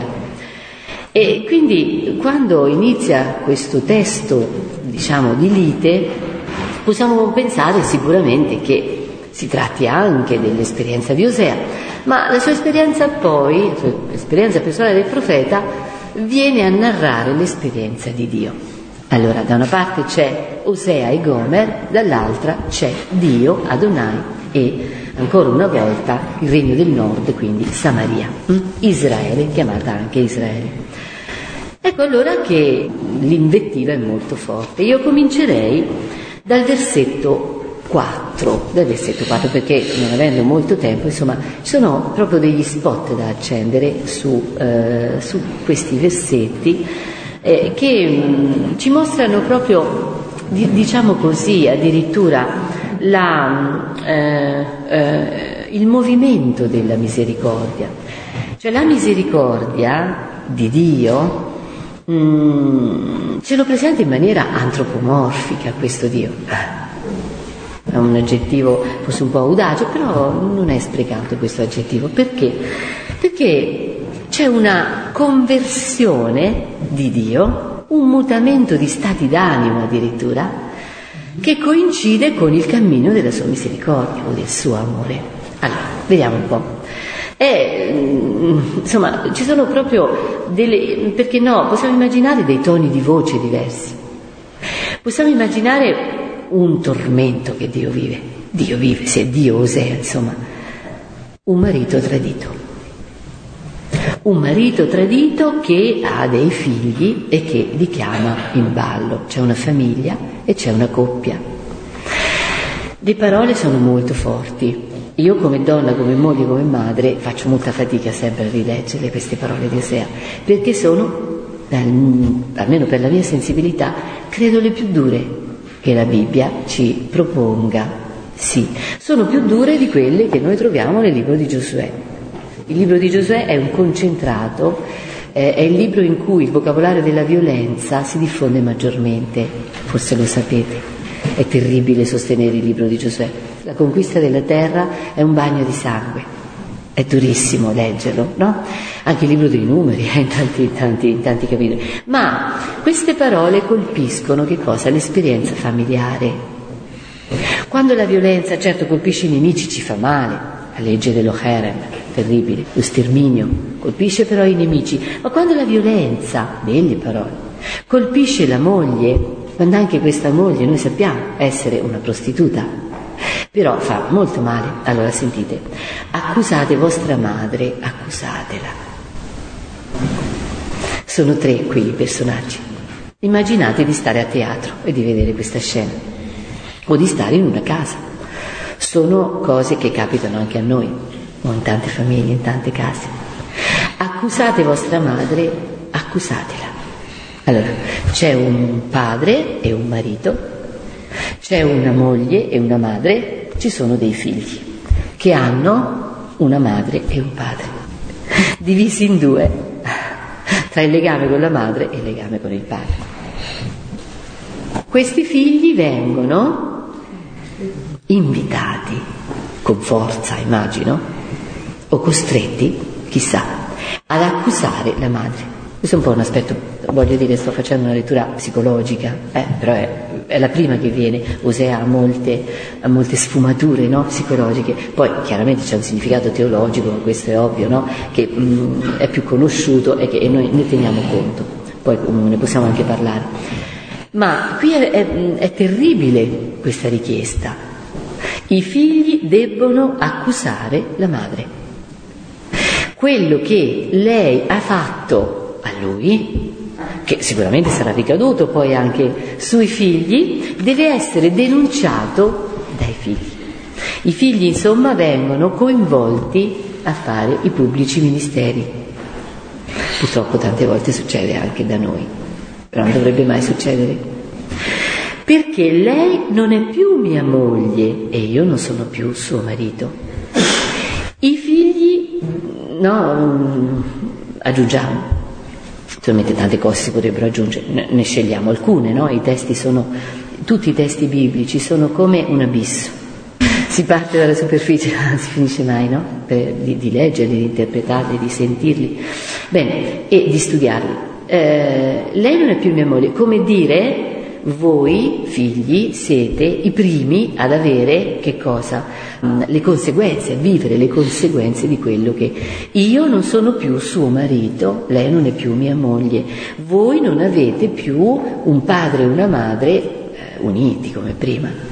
E quindi quando inizia questo testo, diciamo, di lite, possiamo pensare sicuramente che si tratti anche dell'esperienza di Osea, ma la sua esperienza poi, la sua esperienza personale del profeta, viene a narrare l'esperienza di Dio. Allora, da una parte c'è Osea e Gomer, dall'altra c'è Dio, Adonai, e ancora una volta il regno del nord, quindi Samaria, Israele, chiamata anche Israele. Ecco allora che l'invettiva è molto forte. Io comincerei dal versetto quattro, dal versetto quattro, perché non avendo molto tempo, insomma, ci sono proprio degli spot da accendere su, eh, su questi versetti eh, che mh, ci mostrano proprio, di, diciamo così, addirittura la, eh, eh, il movimento della misericordia. Cioè la misericordia di Dio Mm, ce lo presenta in maniera antropomorfica questo Dio. È un aggettivo forse un po' audace, però non è sprecato questo aggettivo. Perché? Perché c'è una conversione di Dio, un mutamento di stati d'animo addirittura, che coincide con il cammino della sua misericordia o del suo amore. Allora, vediamo un po'. E, insomma, ci sono proprio delle, perché no, possiamo immaginare dei toni di voce diversi, possiamo immaginare un tormento che Dio vive, Dio vive, se è Dio Osea, insomma, un marito tradito, un marito tradito che ha dei figli e che li chiama in ballo, c'è una famiglia e c'è una coppia. Le parole sono molto forti. Io come donna, come moglie, come madre faccio molta fatica sempre a rileggere queste parole di Osea, perché sono, almeno per la mia sensibilità, credo le più dure che la Bibbia ci proponga. Sì, sono più dure di quelle che noi troviamo nel libro di Giosuè. Il libro di Giosuè è un concentrato, eh, è il libro in cui il vocabolario della violenza si diffonde maggiormente, forse lo sapete. È terribile sostenere il libro di Giosuè. La conquista della terra è un bagno di sangue, è durissimo leggerlo, no? Anche il libro dei numeri, eh, in tanti, tanti, in tanti capitoli. Ma queste parole colpiscono che cosa? L'esperienza familiare. Quando la violenza, certo, colpisce i nemici ci fa male, la legge dello Herem, terribile, lo sterminio, colpisce però i nemici. Ma quando la violenza, belle parole, colpisce la moglie, quando anche questa moglie noi sappiamo essere una prostituta, però fa molto male. Allora sentite, accusate vostra madre, accusatela. Sono tre qui i personaggi. Immaginate di stare a teatro e di vedere questa scena, o di stare in una casa. Sono cose che capitano anche a noi, o in tante famiglie, in tante case. Accusate vostra madre, accusatela. Allora, c'è un padre e un marito, c'è una moglie e una madre, ci sono dei figli che hanno una madre e un padre, divisi in due, tra il legame con la madre e il legame con il padre. Questi figli vengono invitati, con forza immagino, o costretti, chissà, ad accusare la madre. Questo è un po' un aspetto, voglio dire, sto facendo una lettura psicologica, eh, però è, è la prima che viene. Osea ha molte, ha molte sfumature, no, psicologiche. Poi chiaramente c'è un significato teologico, questo è ovvio, no, che mh, è più conosciuto e che e noi ne teniamo conto. Poi mh, ne possiamo anche parlare. Ma qui è, è, è terribile questa richiesta. I figli debbono accusare la madre. Quello che lei ha fatto a lui, che sicuramente sarà ricaduto poi anche sui figli, deve essere denunciato dai figli. I figli, insomma, vengono coinvolti a fare i pubblici ministeri. Purtroppo tante volte succede anche da noi, però non dovrebbe mai succedere. Perché lei non è più mia moglie e io non sono più suo marito. I figli, no, aggiungiamo. Naturalmente tante cose si potrebbero aggiungere, ne scegliamo alcune, no? I testi sono, tutti i testi biblici sono come un abisso. Si parte dalla superficie, non si finisce mai, no? Per, di, di leggerli, di interpretarli, di sentirli, bene, e di studiarli. Eh, lei non è più mia moglie, come dire, voi figli siete i primi ad avere che cosa? Le conseguenze, a vivere le conseguenze di quello che io non sono più suo marito, lei non è più mia moglie, voi non avete più un padre e una madre eh, uniti come prima.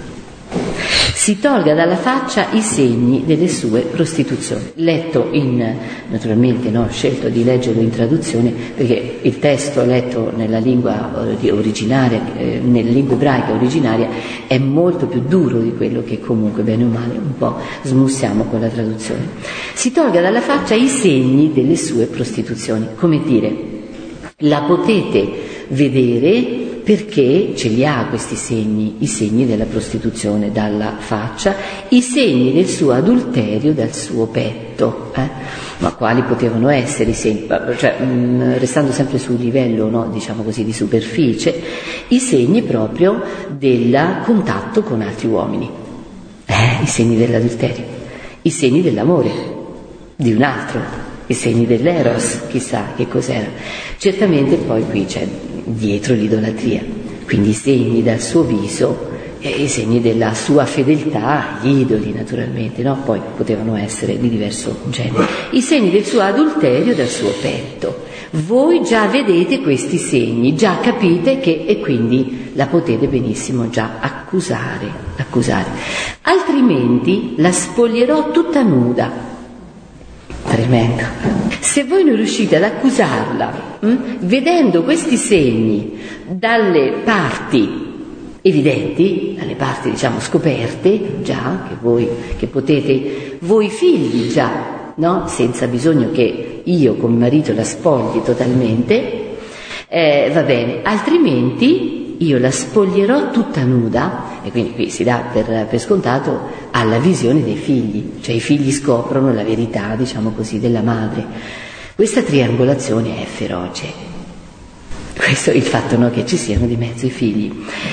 Si tolga dalla faccia i segni delle sue prostituzioni. Letto in, naturalmente no, ho scelto di leggerlo in traduzione perché il testo letto nella lingua originaria, eh, nella lingua ebraica originaria è molto più duro di quello che comunque bene o male un po' smussiamo con la traduzione. Si tolga dalla faccia i segni delle sue prostituzioni, come dire, la potete vedere perché ce li ha questi segni, i segni della prostituzione dalla faccia, i segni del suo adulterio dal suo petto. Eh? Ma quali potevano essere i segni? Cioè, mh, restando sempre sul livello, no, diciamo così, di superficie, i segni proprio del contatto con altri uomini, eh? I segni dell'adulterio, i segni dell'amore di un altro, i segni dell'eros, chissà che cos'era. Certamente poi qui c'è dietro l'idolatria, quindi i segni dal suo viso e i segni della sua fedeltà agli idoli, naturalmente, no? Poi potevano essere di diverso genere. I segni del suo adulterio dal suo petto. Voi già vedete questi segni, già capite che, e quindi la potete benissimo già accusare, accusare. Altrimenti la spoglierò tutta nuda. Tremendo. Se voi non riuscite ad accusarla, mh, vedendo questi segni dalle parti evidenti, dalle parti diciamo scoperte, già che voi che potete, voi figli già, no? Senza bisogno che io come marito la spogli totalmente, eh, va bene, altrimenti io la spoglierò tutta nuda, e quindi qui si dà per, per scontato alla visione dei figli, cioè i figli scoprono la verità, diciamo così, della madre. Questa triangolazione è feroce, questo è il fatto, no, che ci siano di mezzo i figli,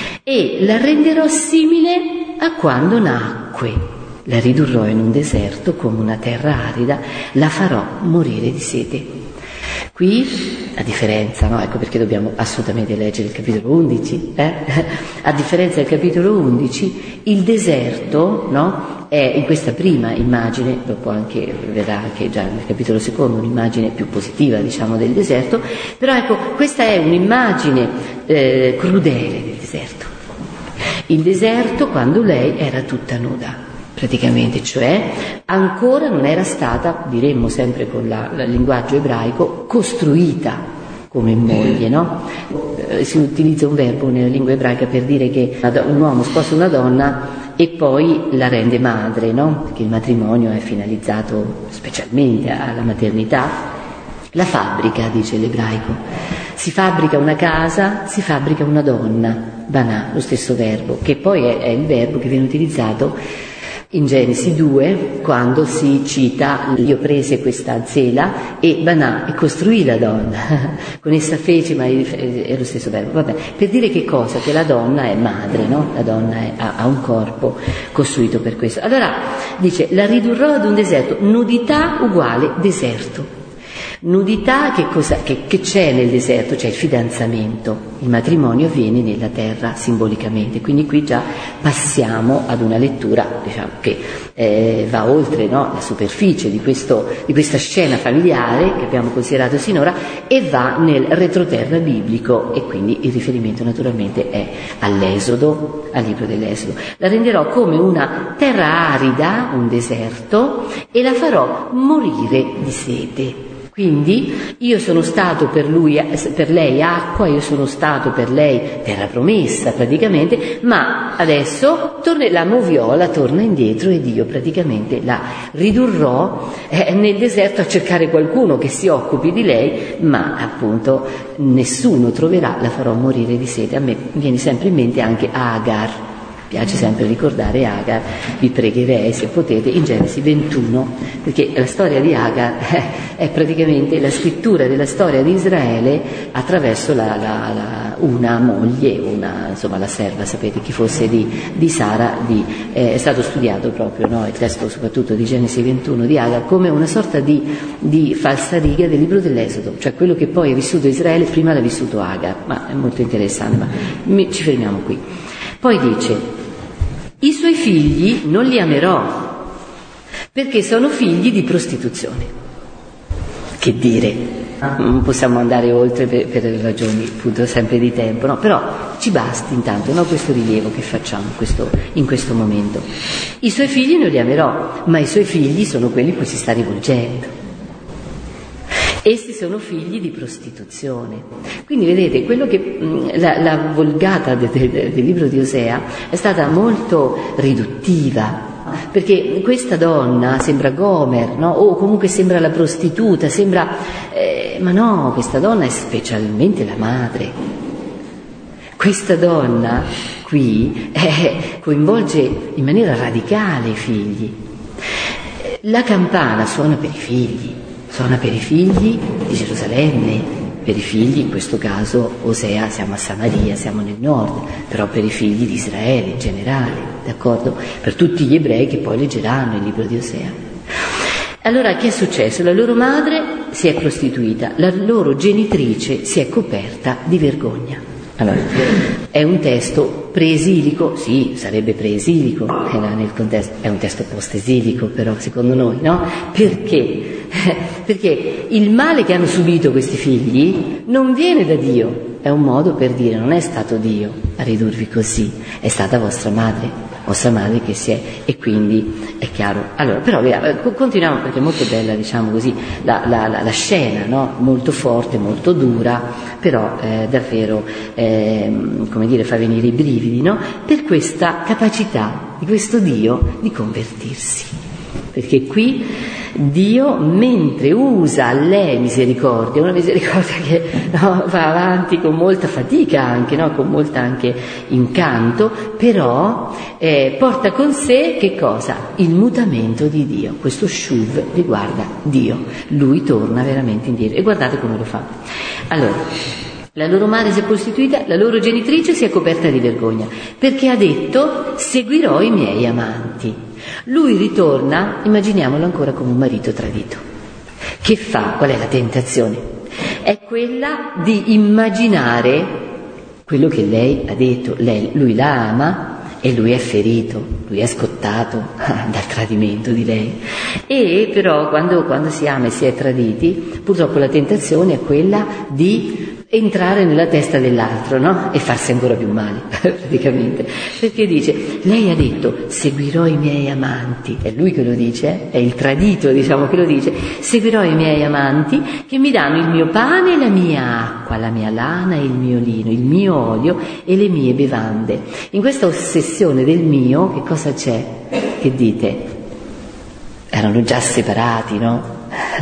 e la renderò simile a quando nacque, la ridurrò in un deserto come una terra arida, la farò morire di sete. Qui, a differenza, no? Ecco perché dobbiamo assolutamente leggere il capitolo undici, eh? A differenza del capitolo undici, il deserto, no? È in questa prima immagine, dopo anche verrà anche già nel capitolo secondo un'immagine più positiva, diciamo, del deserto, però ecco, questa è un'immagine eh, crudele del deserto. Il deserto quando lei era tutta nuda, praticamente, cioè ancora non era stata, diremmo sempre con la, il linguaggio ebraico, costruita come moglie, no? Eh, si utilizza un verbo nella lingua ebraica per dire che un uomo sposa una donna e poi la rende madre, no? Perché il matrimonio è finalizzato specialmente alla maternità. La fabbrica, dice l'ebraico, si fabbrica una casa, si fabbrica una donna, banà, lo stesso verbo, che poi è, è il verbo che viene utilizzato in Genesi due, quando si cita, io prese questa zela e banà e costruì la donna, con essa fece, ma è lo stesso verbo, vabbè, per dire che cosa? Che la donna è madre, no? La donna è, ha, ha un corpo costruito per questo. Allora, dice, la ridurrò ad un deserto, nudità uguale deserto. Nudità, che, cosa, che, che c'è nel deserto? C'è il fidanzamento, il matrimonio avviene nella terra simbolicamente, quindi qui già passiamo ad una lettura, diciamo, che eh, va oltre, no, la superficie di, questo, di questa scena familiare che abbiamo considerato sinora e va nel retroterra biblico, e quindi il riferimento naturalmente è all'Esodo, al libro dell'Esodo. La renderò come una terra arida, un deserto, e la farò morire di sete. Quindi io sono stato per lui, per lei acqua, io sono stato per lei terra promessa praticamente, ma adesso torne, la moviola torna indietro ed io praticamente la ridurrò eh, nel deserto a cercare qualcuno che si occupi di lei, ma appunto nessuno troverà, la farò morire di sete. A me viene sempre in mente anche Agar, piace sempre ricordare Agar, vi pregherei se potete, in Genesi ventuno, perché la storia di Agar è praticamente la scrittura della storia di Israele attraverso la, la, la, una moglie, una, insomma la serva, sapete chi fosse di, di Sara, di, eh, è stato studiato proprio, no, il testo soprattutto di Genesi ventuno di Agar come una sorta di, di falsariga del libro dell'Esodo, cioè quello che poi ha vissuto Israele prima l'ha vissuto Agar, ma è molto interessante, ma mi, ci fermiamo qui. Poi dice: i suoi figli non li amerò perché sono figli di prostituzione. Che dire, non possiamo andare oltre per, per ragioni appunto sempre di tempo, no? Però ci basti intanto, no? Questo rilievo che facciamo questo, in questo momento. I suoi figli non li amerò, ma i suoi figli sono quelli cui si sta rivolgendo. Essi sono figli di prostituzione. Quindi vedete, quello che la, la volgata de, de, del libro di Osea è stata molto riduttiva, perché questa donna sembra Gomer, no? O comunque sembra la prostituta, sembra eh, ma no, questa donna è specialmente la madre. Questa donna qui eh, coinvolge in maniera radicale i figli. La campana suona per i figli, suona per i figli di Gerusalemme, per i figli, in questo caso Osea, siamo a Samaria, siamo nel nord, però per i figli di Israele in generale, d'accordo? Per tutti gli ebrei che poi leggeranno il libro di Osea. Allora che è successo? La loro madre si è prostituita, la loro genitrice si è coperta di vergogna. Allora, è un testo preesilico, sì, sarebbe preesilico, era nel contesto, è un testo post-esilico però secondo noi, no? Perché? Perché il male che hanno subito questi figli non viene da Dio, è un modo per dire non è stato Dio a ridurvi così, è stata vostra madre, vostra madre che si è, e quindi è chiaro. Allora, però continuiamo perché è molto bella, diciamo così, la, la, la, la scena, no? Molto forte, molto dura, però eh, davvero, eh, come dire, fa venire i brividi, no? Per questa capacità di questo Dio di convertirsi. Perché qui Dio, mentre usa a lei misericordia, una misericordia che no, va avanti con molta fatica anche, no, con molta anche incanto, però eh, porta con sé che cosa? Il mutamento di Dio. Questo shuv riguarda Dio, lui torna veramente indietro e guardate come lo fa. Allora, la loro madre si è prostituita, la loro genitrice si è coperta di vergogna, perché ha detto: seguirò i miei amanti. Lui ritorna, immaginiamolo ancora come un marito tradito. Che fa? Qual è la tentazione? È quella di immaginare quello che lei ha detto. Lei, lui la ama e lui è ferito, lui è scottato dal tradimento di lei. E però quando, quando si ama e si è traditi, purtroppo la tentazione è quella di entrare nella testa dell'altro, no? E farsi ancora più male, praticamente. Perché dice, lei ha detto, seguirò i miei amanti, è lui che lo dice, è il tradito, diciamo, che lo dice, seguirò i miei amanti che mi danno il mio pane e la mia acqua, la mia lana e il mio lino, il mio olio e le mie bevande. In questa ossessione del mio, che cosa c'è? Che dite? Erano già separati, no?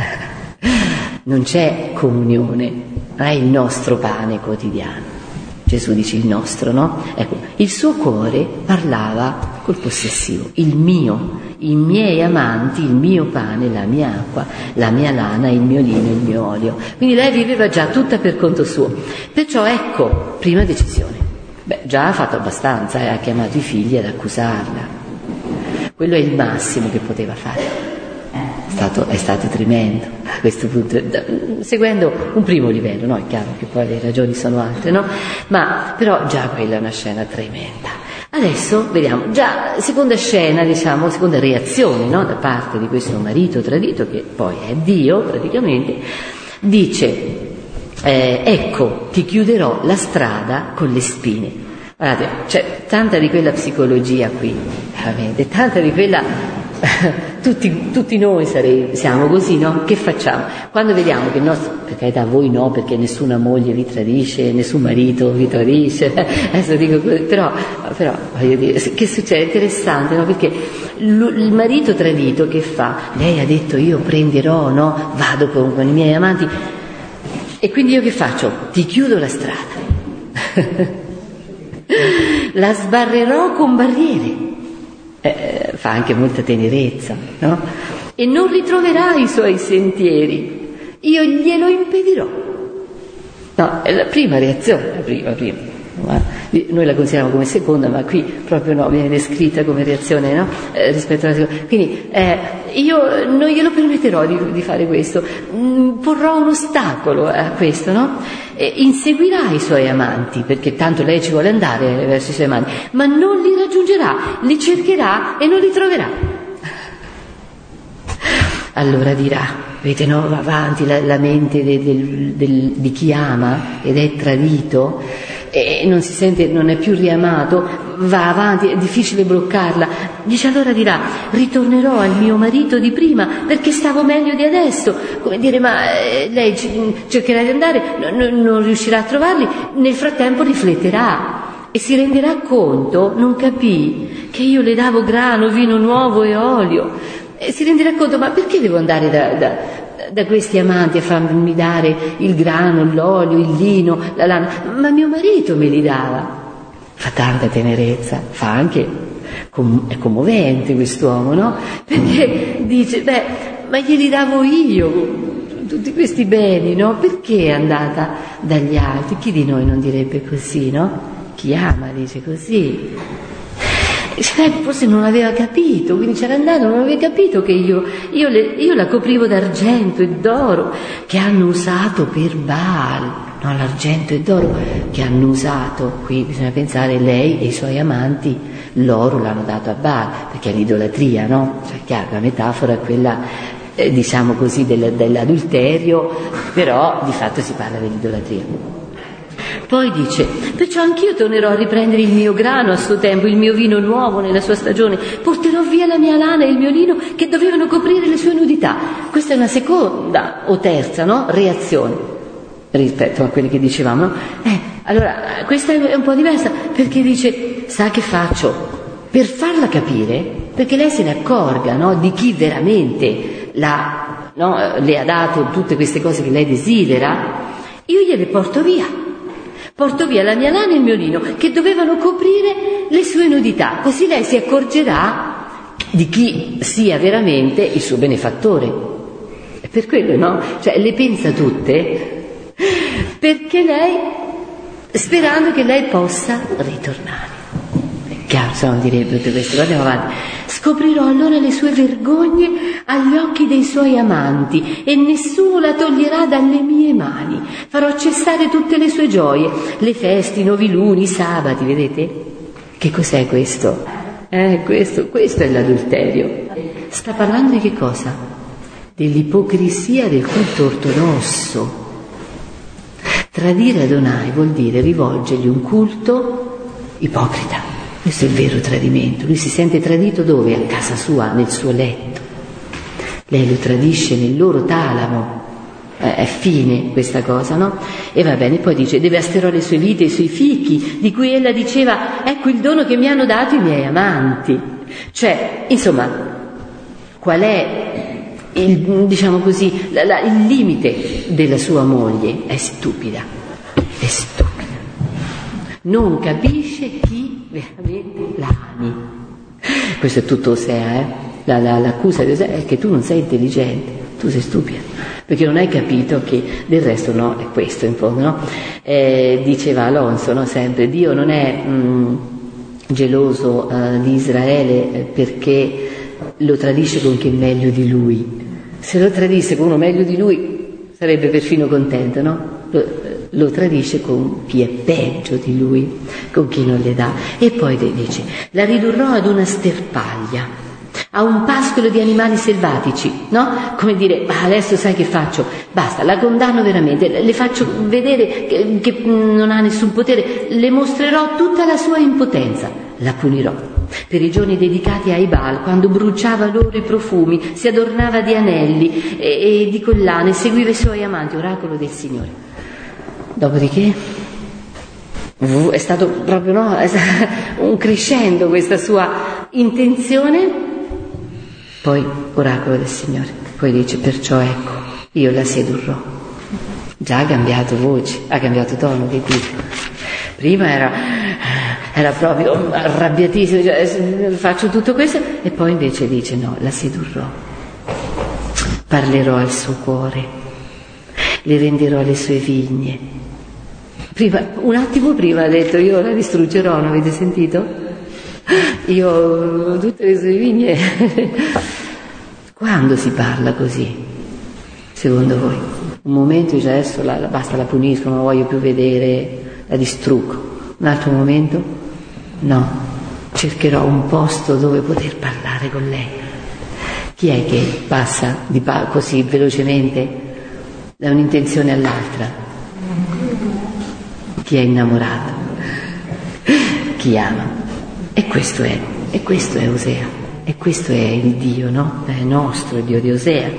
Non c'è comunione. Non è il nostro pane quotidiano. Gesù dice il nostro, no? Ecco, il suo cuore parlava col possessivo, il mio, i miei amanti, il mio pane, la mia acqua, la mia lana, il mio lino, il mio olio. Quindi lei viveva già tutta per conto suo. Perciò ecco, prima decisione. Beh, già ha fatto abbastanza, eh, ha chiamato i figli ad accusarla. Quello è il massimo che poteva fare. È stato, è stato tremendo a questo punto, seguendo un primo livello, no? È chiaro che poi le ragioni sono altre, no? Ma però già quella è una scena tremenda. Adesso vediamo, già seconda scena, diciamo, seconda reazione, no? Da parte di questo marito tradito, che poi è Dio praticamente, dice, eh, ecco, ti chiuderò la strada con le spine. Guardate, c'è tanta di quella psicologia qui, veramente, tanta di quella... Tutti, tutti noi sarei, siamo così, no? Che facciamo? Quando vediamo che il nostro, per carità voi no, perché nessuna moglie vi tradisce, nessun marito vi tradisce, adesso dico così, però, però voglio dire, che succede? Interessante, no? Perché il marito tradito che fa? Lei ha detto io prenderò, no? Vado con, con i miei amanti, e quindi io che faccio? Ti chiudo la strada. la sbarrerò con barriere. Eh, fa anche molta tenerezza, no? E non ritroverà i suoi sentieri, io glielo impedirò. No, è la prima reazione, la prima, prima. Noi la consideriamo come seconda, ma qui proprio no, viene descritta come reazione, no? Eh, rispetto alla seconda. Quindi eh, io non glielo permetterò di, di fare questo, mm, porrò un ostacolo a questo, no? E inseguirà i suoi amanti, perché tanto lei ci vuole andare verso i suoi amanti, ma non li raggiungerà, li cercherà e non li troverà. Allora dirà, vedete, no, va avanti la, la mente de, del, del, di chi ama ed è tradito e non si sente, non è più riamato, va avanti, è difficile bloccarla. Dice, allora dirà, ritornerò al mio marito di prima perché stavo meglio di adesso. Come dire, ma eh, lei cercherà di andare, n- non riuscirà a trovarli, nel frattempo rifletterà e si renderà conto, non capì, che io le davo grano, vino nuovo e olio. E si renderà conto, ma perché devo andare da, da, da questi amanti a farmi dare il grano, l'olio, il lino, la lana? Ma mio marito me li dava. Fa tanta tenerezza, fa anche, com- è commovente quest'uomo, no? Perché dice, beh, ma glieli davo io, tutti questi beni, no? Perché è andata dagli altri? Chi di noi non direbbe così, no? Chi ama dice così. Forse non aveva capito, quindi c'era andato, non aveva capito che io, io, le, io la coprivo d'argento e d'oro che hanno usato per Baal, no, l'argento e d'oro che hanno usato, qui bisogna pensare lei e i suoi amanti, l'oro l'hanno dato a Baal, perché è l'idolatria, no? Cioè, chiaro, la metafora è quella, eh, diciamo così, del, dell'adulterio, però di fatto si parla dell'idolatria. Poi dice, perciò anch'io tornerò a riprendere il mio grano a suo tempo, il mio vino nuovo nella sua stagione, porterò via la mia lana e il mio lino che dovevano coprire le sue nudità. Questa è una seconda o terza, no? Reazione rispetto a quelle che dicevamo, no? Eh, allora, questa è un po' diversa, perché dice, sa che faccio? Per farla capire, perché lei se ne accorga, no? Di chi veramente la, no? le ha dato tutte queste cose che lei desidera, io gliele porto via. Porto via la mia lana e il mio lino che dovevano coprire le sue nudità, così lei si accorgerà di chi sia veramente il suo benefattore. È per quello, no? Cioè le pensa tutte perché lei, sperando che lei possa ritornare. È chiaro, se non direbbe tutte queste cose, andiamo avanti. Scoprirò allora le sue vergogne agli occhi dei suoi amanti e nessuno la toglierà dalle mie mani. Farò cessare tutte le sue gioie, le feste, i noviluni, i sabati, vedete? Che cos'è questo? Eh, questo, questo è l'adulterio. Sta parlando di che cosa? Dell'ipocrisia del culto ortodosso. Tradire Adonai vuol dire rivolgergli un culto ipocrita. Questo è il vero tradimento. Lui si sente tradito dove? A casa sua, nel suo letto. Lei lo tradisce nel loro talamo. Eh, è fine questa cosa, no? E va bene, poi dice, devasterò le sue vite, i suoi fichi, di cui ella diceva, ecco il dono che mi hanno dato i miei amanti. Cioè, insomma, qual è il, diciamo così, la, la, il limite della sua moglie? È stupida, è stupida. Non capisce chi veramente la ami. Questo è tutto Osea, eh? La, la, l'accusa di Osea è che tu non sei intelligente, tu sei stupida, perché non hai capito che del resto no, è questo in fondo, no? Eh, diceva Alonso, no, sempre, Dio non è mh, geloso uh, di Israele perché lo tradisce con chi è meglio di lui. Se lo tradisse con uno meglio di lui sarebbe perfino contento, no? Lo, lo tradisce con chi è peggio di lui, con chi non le dà. E poi dice, la ridurrò ad una sterpaglia, a un pascolo di animali selvatici, no? Come dire, ah, adesso sai che faccio? Basta, la condanno veramente, le faccio vedere che, che non ha nessun potere, le mostrerò tutta la sua impotenza, la punirò. Per i giorni dedicati ai Baal, quando bruciava loro i profumi, si adornava di anelli e, e di collane, seguiva i suoi amanti, oracolo del Signore. Dopodiché è stato proprio no, è stato un crescendo questa sua intenzione, poi oracolo del Signore, poi dice, perciò ecco, io la sedurrò. Già ha cambiato voce, ha cambiato tono, che dice. Prima era era proprio arrabbiatissimo, cioè, faccio tutto questo, e poi invece dice no, la sedurrò, parlerò al suo cuore, le renderò le sue vigne. Prima, un attimo prima ha detto io la distruggerò, non avete sentito? Io tutte le sue vigne. Quando si parla così, secondo voi? Un momento dice adesso la, la, basta, la punisco, non la voglio più vedere, la distruggo. Un altro momento? No, cercherò un posto dove poter parlare con lei. Chi è che passa di pa- così velocemente da un'intenzione all'altra? Chi è innamorato? Chi ama? E questo è, e questo è Osea, e questo è il Dio, no? È nostro, il Dio di Osea.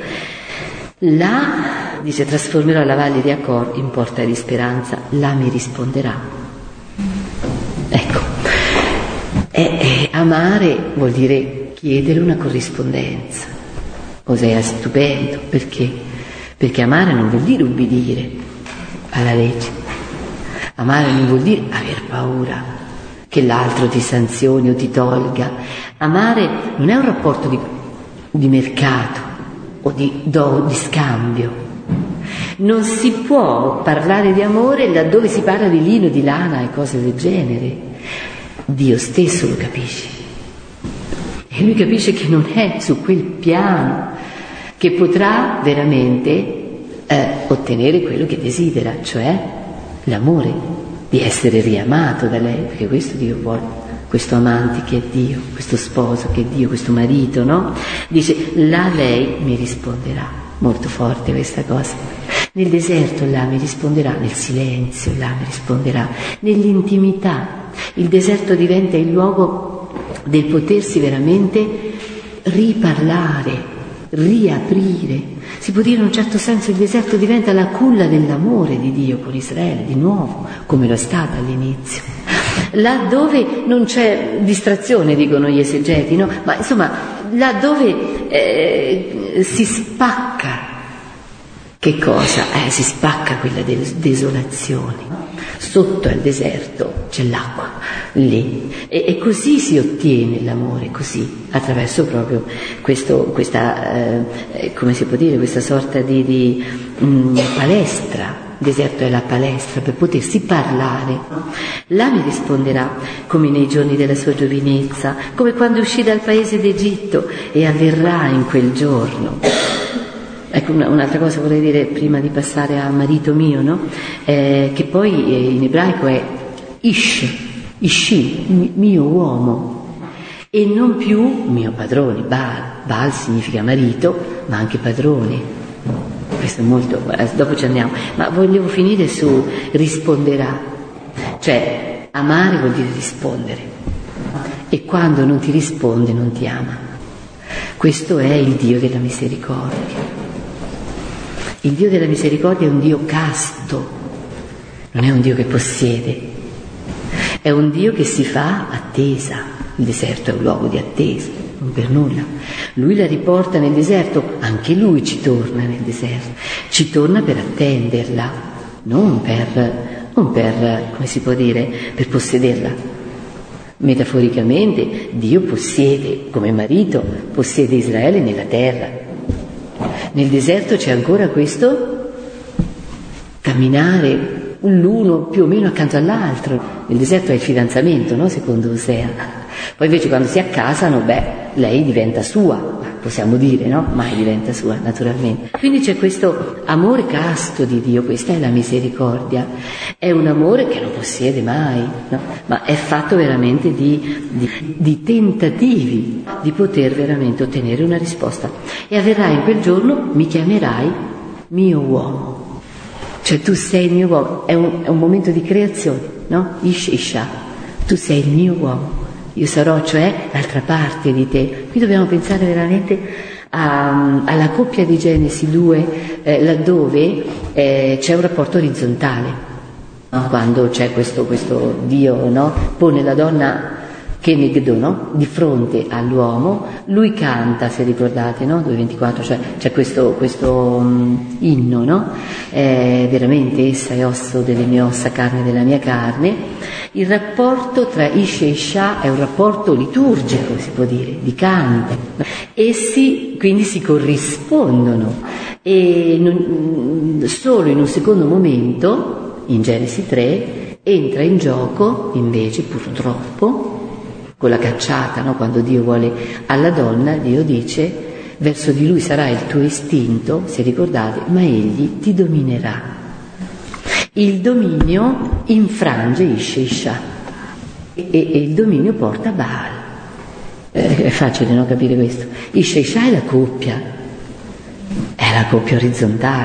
Là, dice, trasformerò la valle di Acor in porta di speranza, là mi risponderà. Ecco, e, e amare vuol dire chiedere una corrispondenza. Osea è stupendo, perché? Perché amare non vuol dire ubbidire alla legge, amare non vuol dire aver paura che l'altro ti sanzioni o ti tolga. Amare non è un rapporto di, di mercato o di, do, di scambio. Non si può parlare di amore laddove si parla di lino, di lana e cose del genere. Dio stesso lo capisce. E lui capisce che non è su quel piano che potrà veramente eh, ottenere quello che desidera, cioè l'amore, di essere riamato da lei, perché questo Dio vuole, questo amante che è Dio, questo sposo che è Dio, questo marito, no? Dice, là lei mi risponderà. Molto forte questa cosa. Nel deserto là mi risponderà, nel silenzio là mi risponderà, nell'intimità. Il deserto diventa il luogo del potersi veramente riparlare, riaprire. Si può dire in un certo senso il deserto diventa la culla dell'amore di Dio con Israele, di nuovo, come lo è stata all'inizio. Là dove non c'è distrazione, dicono gli esegeti, no? Ma insomma, là dove eh, si spacca, che cosa? Eh, si spacca quella des- desolazione. Sotto al deserto c'è l'acqua, lì. E, e così si ottiene l'amore, così, attraverso proprio questo, questa, eh, come si può dire, questa sorta di, di mh, palestra. Il deserto è la palestra per potersi parlare. Là mi risponderà come nei giorni della sua giovinezza, come quando uscì dal paese d'Egitto, e avverrà in quel giorno. Ecco, un'altra cosa vorrei dire prima di passare a marito mio, no? Eh, che poi eh, in ebraico è ish, ishi, mio uomo, e non più mio padrone. Baal, Baal significa marito, ma anche padrone. Questo è molto, dopo ci andiamo, ma volevo finire su risponderà, cioè amare vuol dire rispondere, e quando non ti risponde non ti ama. Questo è il Dio della misericordia. Il Dio della misericordia è un Dio casto, non è un Dio che possiede, è un Dio che si fa attesa. Il deserto è un luogo di attesa, non per nulla. Lui la riporta nel deserto, anche lui ci torna nel deserto, ci torna per attenderla, non per, non per, come si può dire, per possederla. Metaforicamente Dio possiede, come marito, possiede Israele nella terra. Nel deserto c'è ancora questo camminare l'uno più o meno accanto all'altro. Nel deserto è il fidanzamento, no? Secondo Osea. Poi invece quando si accasano, beh, lei diventa sua, possiamo dire, no? Mai diventa sua, naturalmente. Quindi c'è questo amore casto di Dio, questa è la misericordia. È un amore che non possiede mai, no? Ma è fatto veramente di, di, di tentativi di poter veramente ottenere una risposta. E avverrà in quel giorno, mi chiamerai mio uomo. Cioè tu sei il mio uomo, è un, è un momento di creazione, no? Ish Isha, tu sei il mio uomo. Io sarò, cioè, l'altra parte di te. Qui dobbiamo pensare veramente a, alla coppia di Genesi due, eh, laddove eh, c'è un rapporto orizzontale. No? Quando c'è questo, questo Dio, no? Pone la donna Kenegdo, no? Di fronte all'uomo, lui canta, se ricordate, no? due ventiquattro, cioè c'è questo, questo um, inno, no? Eh, veramente essa è osso delle mie ossa, carne della mia carne. Il rapporto tra Ish e Isha è un rapporto liturgico, si può dire, di canto. Essi quindi si corrispondono e non, solo in un secondo momento, in Genesi tre, entra in gioco invece, purtroppo, con la cacciata, no? Quando Dio vuole alla donna, Dio dice: verso di lui sarà il tuo istinto, se ricordate, ma egli ti dominerà. Il dominio infrange Ish e Isha e, e il dominio porta a Baal. Eh, è facile, no, capire questo. Ish e Isha è la coppia, è la coppia orizzontale.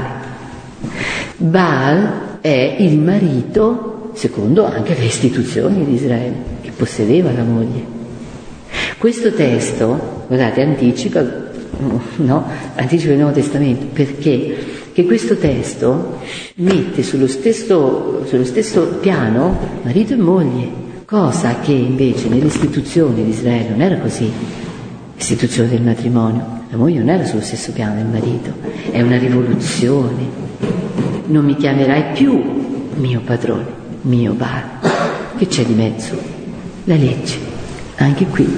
Baal è il marito, secondo anche le istituzioni di Israele, che possedeva la moglie. Questo testo, guardate, anticipa, no, anticipa il Nuovo Testamento, perché che questo testo mette sullo stesso, sullo stesso piano marito e moglie, cosa che invece nelle istituzioni di Israele non era così. L'istituzione del matrimonio, la moglie non era sullo stesso piano del marito, è una rivoluzione. Non mi chiamerai più mio padrone, mio Baal. Che c'è di mezzo? La legge. Anche qui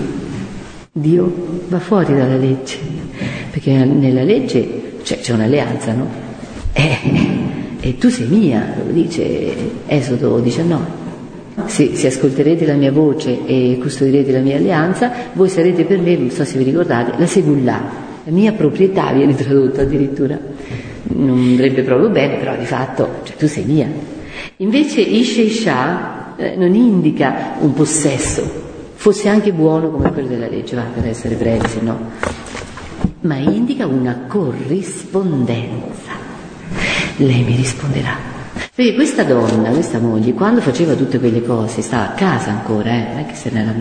Dio va fuori dalla legge, perché nella legge c'è, c'è un'alleanza, no? E, e tu sei mia, lo dice Esodo diciannove. Se, se ascolterete la mia voce e custodirete la mia alleanza, voi sarete per me, non so se vi ricordate, la Segullah, la mia proprietà, viene tradotto addirittura. Non andrebbe proprio bene, però di fatto, cioè, tu sei mia. Invece Ish e Isha eh, non indica un possesso, fosse anche buono come quello della legge, va, per essere brevi, se no, ma indica una corrispondenza. Lei mi risponderà. Perché questa donna, questa moglie, quando faceva tutte quelle cose, stava a casa ancora, eh, non è che se n'era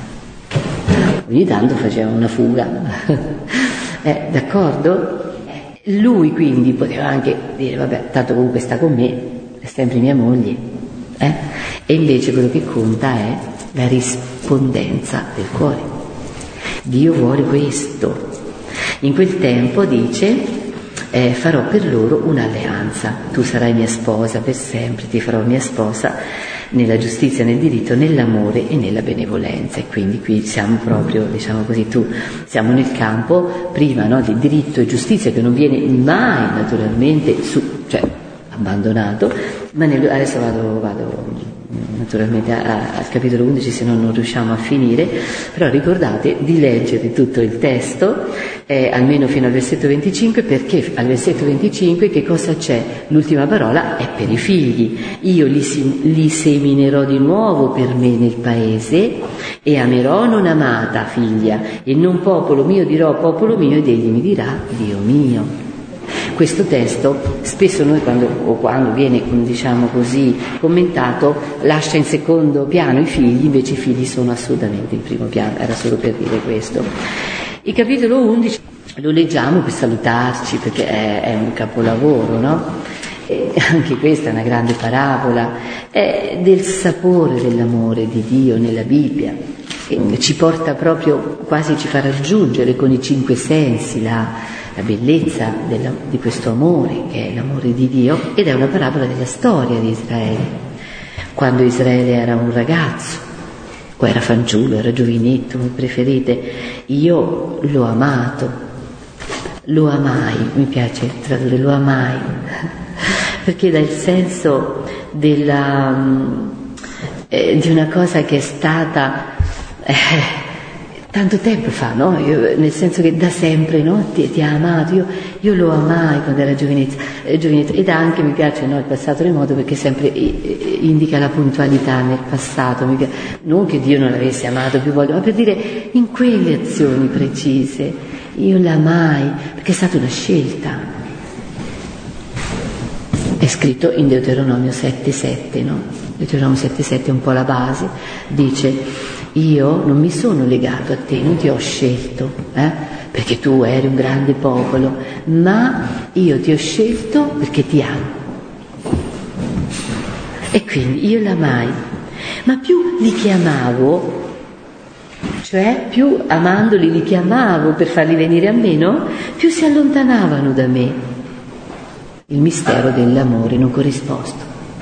andata. Ogni tanto faceva una fuga. eh, d'accordo? Lui quindi poteva anche dire, vabbè, tanto comunque sta con me, è sempre mia moglie. Eh? E invece quello che conta è la rispondenza del cuore. Dio vuole questo. In quel tempo dice, eh, farò per loro un'alleanza, tu sarai mia sposa per sempre, ti farò mia sposa nella giustizia, nel diritto, nell'amore e nella benevolenza. E quindi qui siamo proprio, diciamo così, tu siamo nel campo prima, no, di diritto e giustizia, che non viene mai naturalmente su, cioè abbandonato, ma nel, adesso vado, vado naturalmente al capitolo undici, se no non riusciamo a finire, però ricordate di leggere tutto il testo, eh, almeno fino al versetto venticinque, perché al versetto venticinque che cosa c'è? L'ultima parola è per i figli. Io li, li seminerò di nuovo per me nel paese e amerò non amata figlia, e non popolo mio dirò popolo mio, ed egli mi dirà Dio mio. Questo testo spesso noi quando, o quando viene, diciamo così, commentato, lascia in secondo piano i figli, invece i figli sono assolutamente in primo piano, era solo per dire questo. Il capitolo undici lo leggiamo per salutarci, perché è, è un capolavoro, no? E anche questa è una grande parabola, è del sapore dell'amore di Dio nella Bibbia, e ci porta proprio, quasi ci fa raggiungere con i cinque sensi la la bellezza della, di questo amore, che è l'amore di Dio, ed è una parabola della storia di Israele. Quando Israele era un ragazzo, o era fanciullo, era giovinetto, come preferite, io l'ho amato, lo amai, mi piace tradurre, lo amai, perché dà il senso della, eh, di una cosa che è stata... Eh, tanto tempo fa, no? Io, nel senso che da sempre, no? Ti, ti ha amato, io, io lo amai quando era giovinetto, eh, giovinetto, ed anche mi piace, no, il passato remoto, perché sempre eh, indica la puntualità nel passato, mi piace, non che Dio non l'avesse amato più volte, ma per dire in quelle azioni precise, io l'amai, perché è stata una scelta. È scritto in Deuteronomio sette sette, no? Deuteronomio sette sette è un po' la base, dice: io non mi sono legato a te, non ti ho scelto, eh? Perché tu eri un grande popolo, ma io ti ho scelto perché ti amo. E quindi io l'amai, ma più li chiamavo, Cioè, più amandoli li chiamavo per farli venire a me, no? Più si allontanavano da me. Il mistero dell'amore non corrisposto,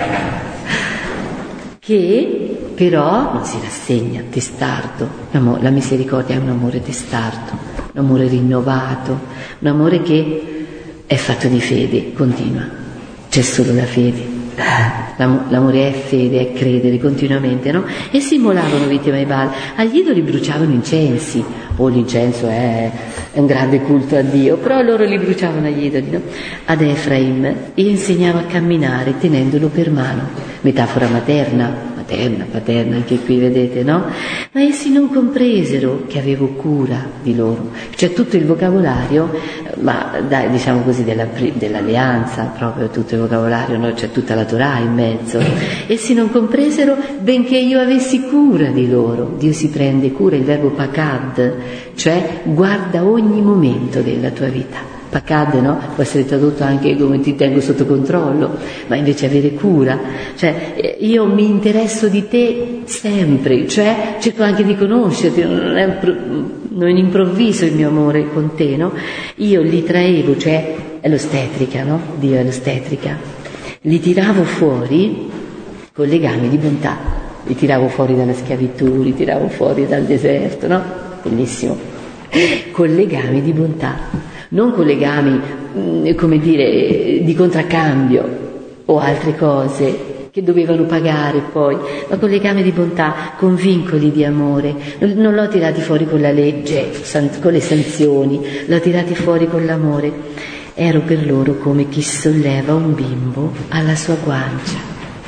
che però non si rassegna, testardo. La misericordia è un amore testardo, un amore rinnovato, un amore che è fatto di fede continua. C'è solo la fede. L'amore è fede, è credere continuamente, no? E si immolavano vittime ai Baal. Agli idoli bruciavano incensi. Oh, l'incenso è, è un grande culto a Dio, però loro li bruciavano agli idoli, no? Ad Efraim gli insegnava a camminare tenendolo per mano, metafora materna, materna, paterna, anche qui vedete, no? Ma essi non compresero che avevo cura di loro. C'è tutto il vocabolario, ma dai, diciamo così, della, dell'alleanza, proprio tutto il vocabolario, no? C'è tutta la Torah in mezzo. Essi non compresero benché io avessi cura di loro. Dio si prende cura, il verbo pakad, cioè guarda ogni momento della tua vita. Pakad, no? Può essere tradotto anche come ti tengo sotto controllo, ma invece avere cura, cioè io mi interesso di te sempre, cioè cerco anche di conoscerti, non è, non è improvviso il mio amore con te, no? Io li traevo, cioè è l'ostetrica, no? Dio è l'ostetrica, li tiravo fuori con legami di bontà, li tiravo fuori dalla schiavitù, li tiravo fuori dal deserto, no? Bellissimo, con legami di bontà. Non con legami, come dire, di contraccambio o altre cose che dovevano pagare poi, ma con legami di bontà, con vincoli di amore. Non l'ho tirati fuori con la legge, con le sanzioni, l'ho tirati fuori con l'amore. Ero per loro come chi solleva un bimbo alla sua guancia.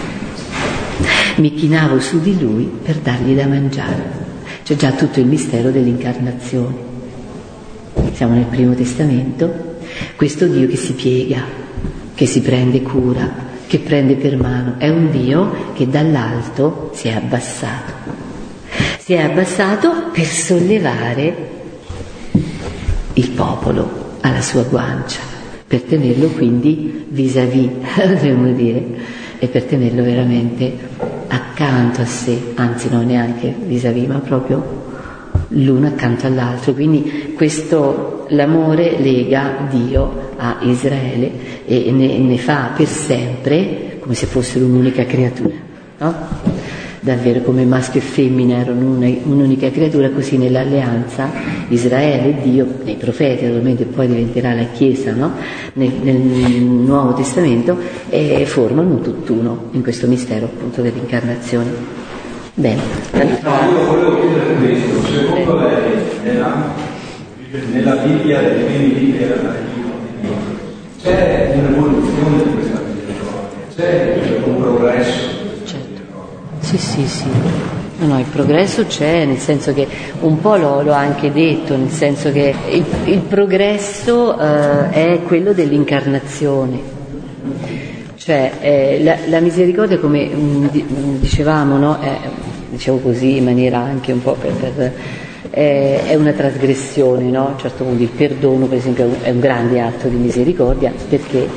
Mi chinavo su di lui per dargli da mangiare. C'è già tutto il mistero dell'incarnazione. Siamo nel Primo Testamento, questo Dio che si piega, che si prende cura, che prende per mano, è un Dio che dall'alto si è abbassato. Si è abbassato per sollevare il popolo alla sua guancia, per tenerlo quindi vis-à-vis, dovremmo dire, e per tenerlo veramente accanto a sé, anzi non neanche vis-à-vis, ma proprio l'uno accanto all'altro. Quindi questo, l'amore lega Dio a Israele e ne, ne fa per sempre come se fossero un'unica creatura, no? Davvero, come maschio e femmina erano una, un'unica creatura, così nell'alleanza Israele e Dio, nei profeti naturalmente, poi diventerà la Chiesa, no? nel, nel Nuovo Testamento, eh, formano un tutt'uno in questo mistero appunto dell'incarnazione. Bene. No, io volevo chiedere questo, secondo lei nella, nella Bibbia, dei primi libri della Bibbia, c'è un'evoluzione di questa misericordia, c'è un progresso? Certo. Sì, sì, sì. No, no, il progresso c'è, nel senso che un po' l'ho, l'ho anche detto, nel senso che il, il progresso eh, è quello dell'incarnazione. Cioè eh, la, la misericordia, come mh, dicevamo, no? È, dicevo così in maniera anche un po' per, per eh, è una trasgressione, no? A un certo punto il perdono per esempio è un grande atto di misericordia, perché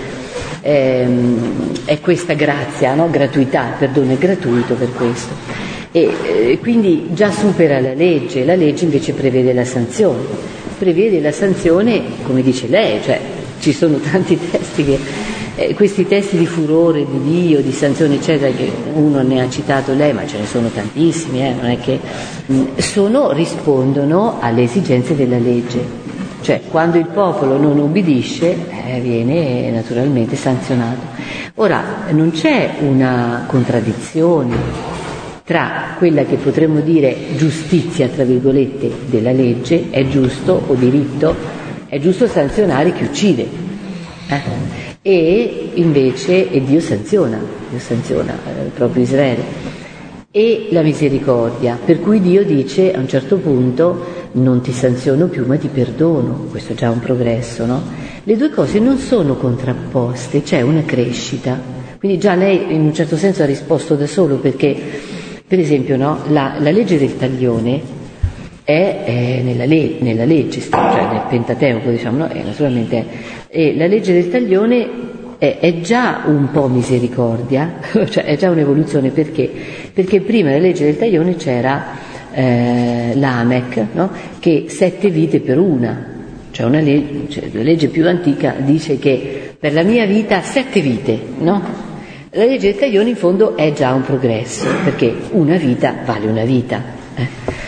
ehm, è questa grazia, no? Gratuità, il perdono è gratuito per questo, e eh, quindi già supera la legge. La legge invece prevede la sanzione, prevede la sanzione come dice lei, cioè ci sono tanti testi che Eh, questi testi di furore di Dio, di sanzione eccetera, che uno ne ha citato lei, ma ce ne sono tantissimi, eh, non è che mh, sono, rispondono alle esigenze della legge, cioè quando il popolo non ubbidisce eh, viene naturalmente sanzionato. Ora non c'è una contraddizione tra quella che potremmo dire giustizia tra virgolette della legge, è giusto o diritto, è giusto sanzionare chi uccide, eh? E invece e Dio sanziona, Dio sanziona eh, proprio Israele, e la misericordia, per cui Dio dice a un certo punto non ti sanziono più ma ti perdono. Questo è già un progresso, no? Le due cose non sono contrapposte, c'è una crescita. Quindi già lei in un certo senso ha risposto da solo, perché per esempio, no, la, la legge del taglione è, è nella, le, nella legge, cioè nel Pentateuco, diciamo, no? E naturalmente e la legge del taglione è, è già un po' misericordia, cioè è già un'evoluzione. Perché? Perché prima la legge del taglione c'era eh, Lamech, no? Che sette vite per una, cioè una legge, cioè la legge più antica dice che per la mia vita sette vite, no? La legge del taglione in fondo è già un progresso, perché una vita vale una vita. Eh.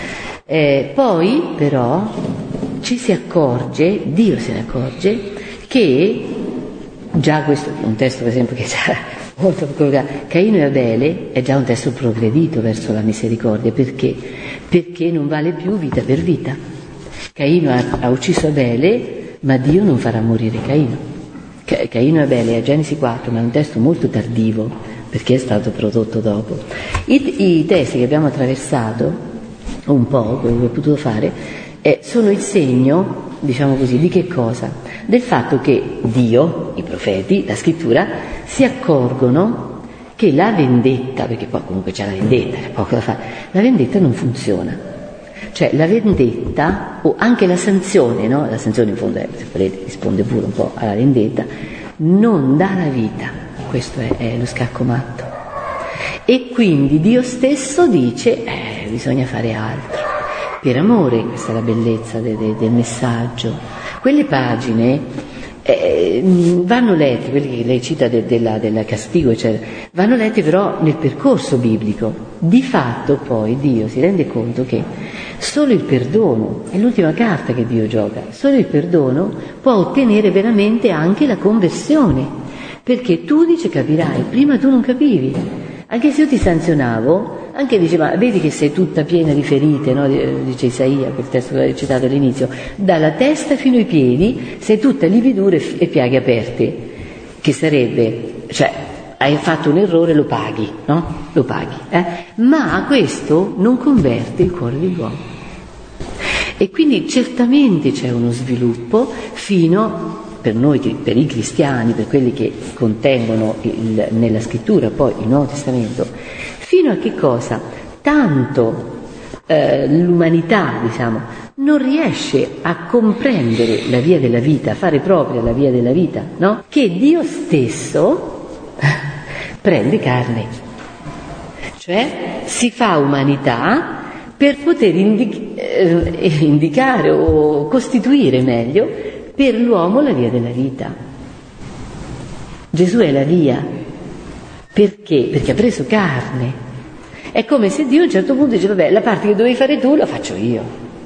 Eh, poi però ci si accorge, Dio se ne accorge, che già questo è un testo per esempio che già molto Caino e Abele è già un testo progredito verso la misericordia. Perché? Perché non vale più vita per vita. Caino ha, ha ucciso Abele, ma Dio non farà morire Caino. Ca- Caino e Abele è Genesi quattro, ma è un testo molto tardivo perché è stato prodotto dopo. I, i testi che abbiamo attraversato un po', quello che ho potuto fare, eh, sono il segno, diciamo così, di che cosa? Del fatto che Dio, i profeti, la scrittura si accorgono che la vendetta, perché poi comunque c'è la vendetta, c'è poco da fare, la vendetta non funziona. Cioè la vendetta, o anche la sanzione, no? La sanzione in fondo è, se volete, risponde pure un po' alla vendetta, non dà la vita. Questo è, è lo scacco matto. E quindi Dio stesso dice, eh, bisogna fare altro. Per amore, questa è la bellezza de, de, del messaggio. Quelle pagine eh, vanno lette, quelli che lei cita de, della, della castigo, eccetera, vanno lette però nel percorso biblico. Di fatto poi Dio si rende conto che solo il perdono, è l'ultima carta che Dio gioca, solo il perdono può ottenere veramente anche la conversione. Perché tu, dice, capirai, prima tu non capivi. Anche se io ti sanzionavo, anche diceva, vedi che sei tutta piena di ferite, no? Dice Isaia, quel testo che avevo citato all'inizio, dalla testa fino ai piedi sei tutta lividure e piaghe aperte, che sarebbe, cioè, hai fatto un errore, lo paghi, no? Lo paghi, eh? Ma questo non converte il cuore dell'uomo. E quindi certamente c'è uno sviluppo fino, per noi, per i cristiani, per quelli che contengono il, nella scrittura poi il Nuovo Testamento, fino a che cosa? Tanto eh, l'umanità, diciamo, non riesce a comprendere la via della vita, a fare propria la via della vita, no? Che Dio stesso prende carne, cioè si fa umanità per poter indic- eh, indicare o costituire meglio per l'uomo la via della vita. Gesù è la via. Perché? Perché ha preso carne. È come se Dio a un certo punto dice, vabbè, la parte che dovevi fare tu la faccio io.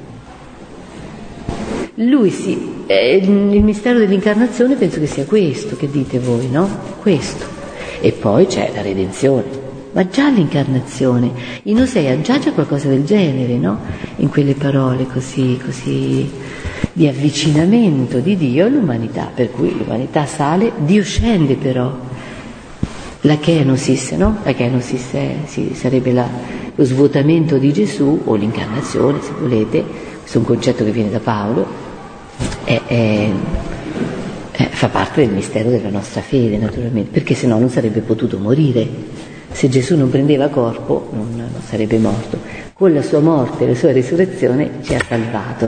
Lui sì, eh, il mistero dell'incarnazione penso che sia questo, che dite voi, no? Questo. E poi c'è la redenzione. Ma già l'incarnazione, in Osea già c'è qualcosa del genere, no? In quelle parole così, così di avvicinamento di Dio all'umanità, per cui l'umanità sale, Dio scende però. La kenosis, no? La kenosis è, sì, sarebbe la, lo svuotamento di Gesù, o l'incarnazione, se volete, questo è un concetto che viene da Paolo, è, è, è, fa parte del mistero della nostra fede, naturalmente, perché se no non sarebbe potuto morire. Se Gesù non prendeva corpo non, non sarebbe morto. Con la sua morte e la sua risurrezione ci ha salvato.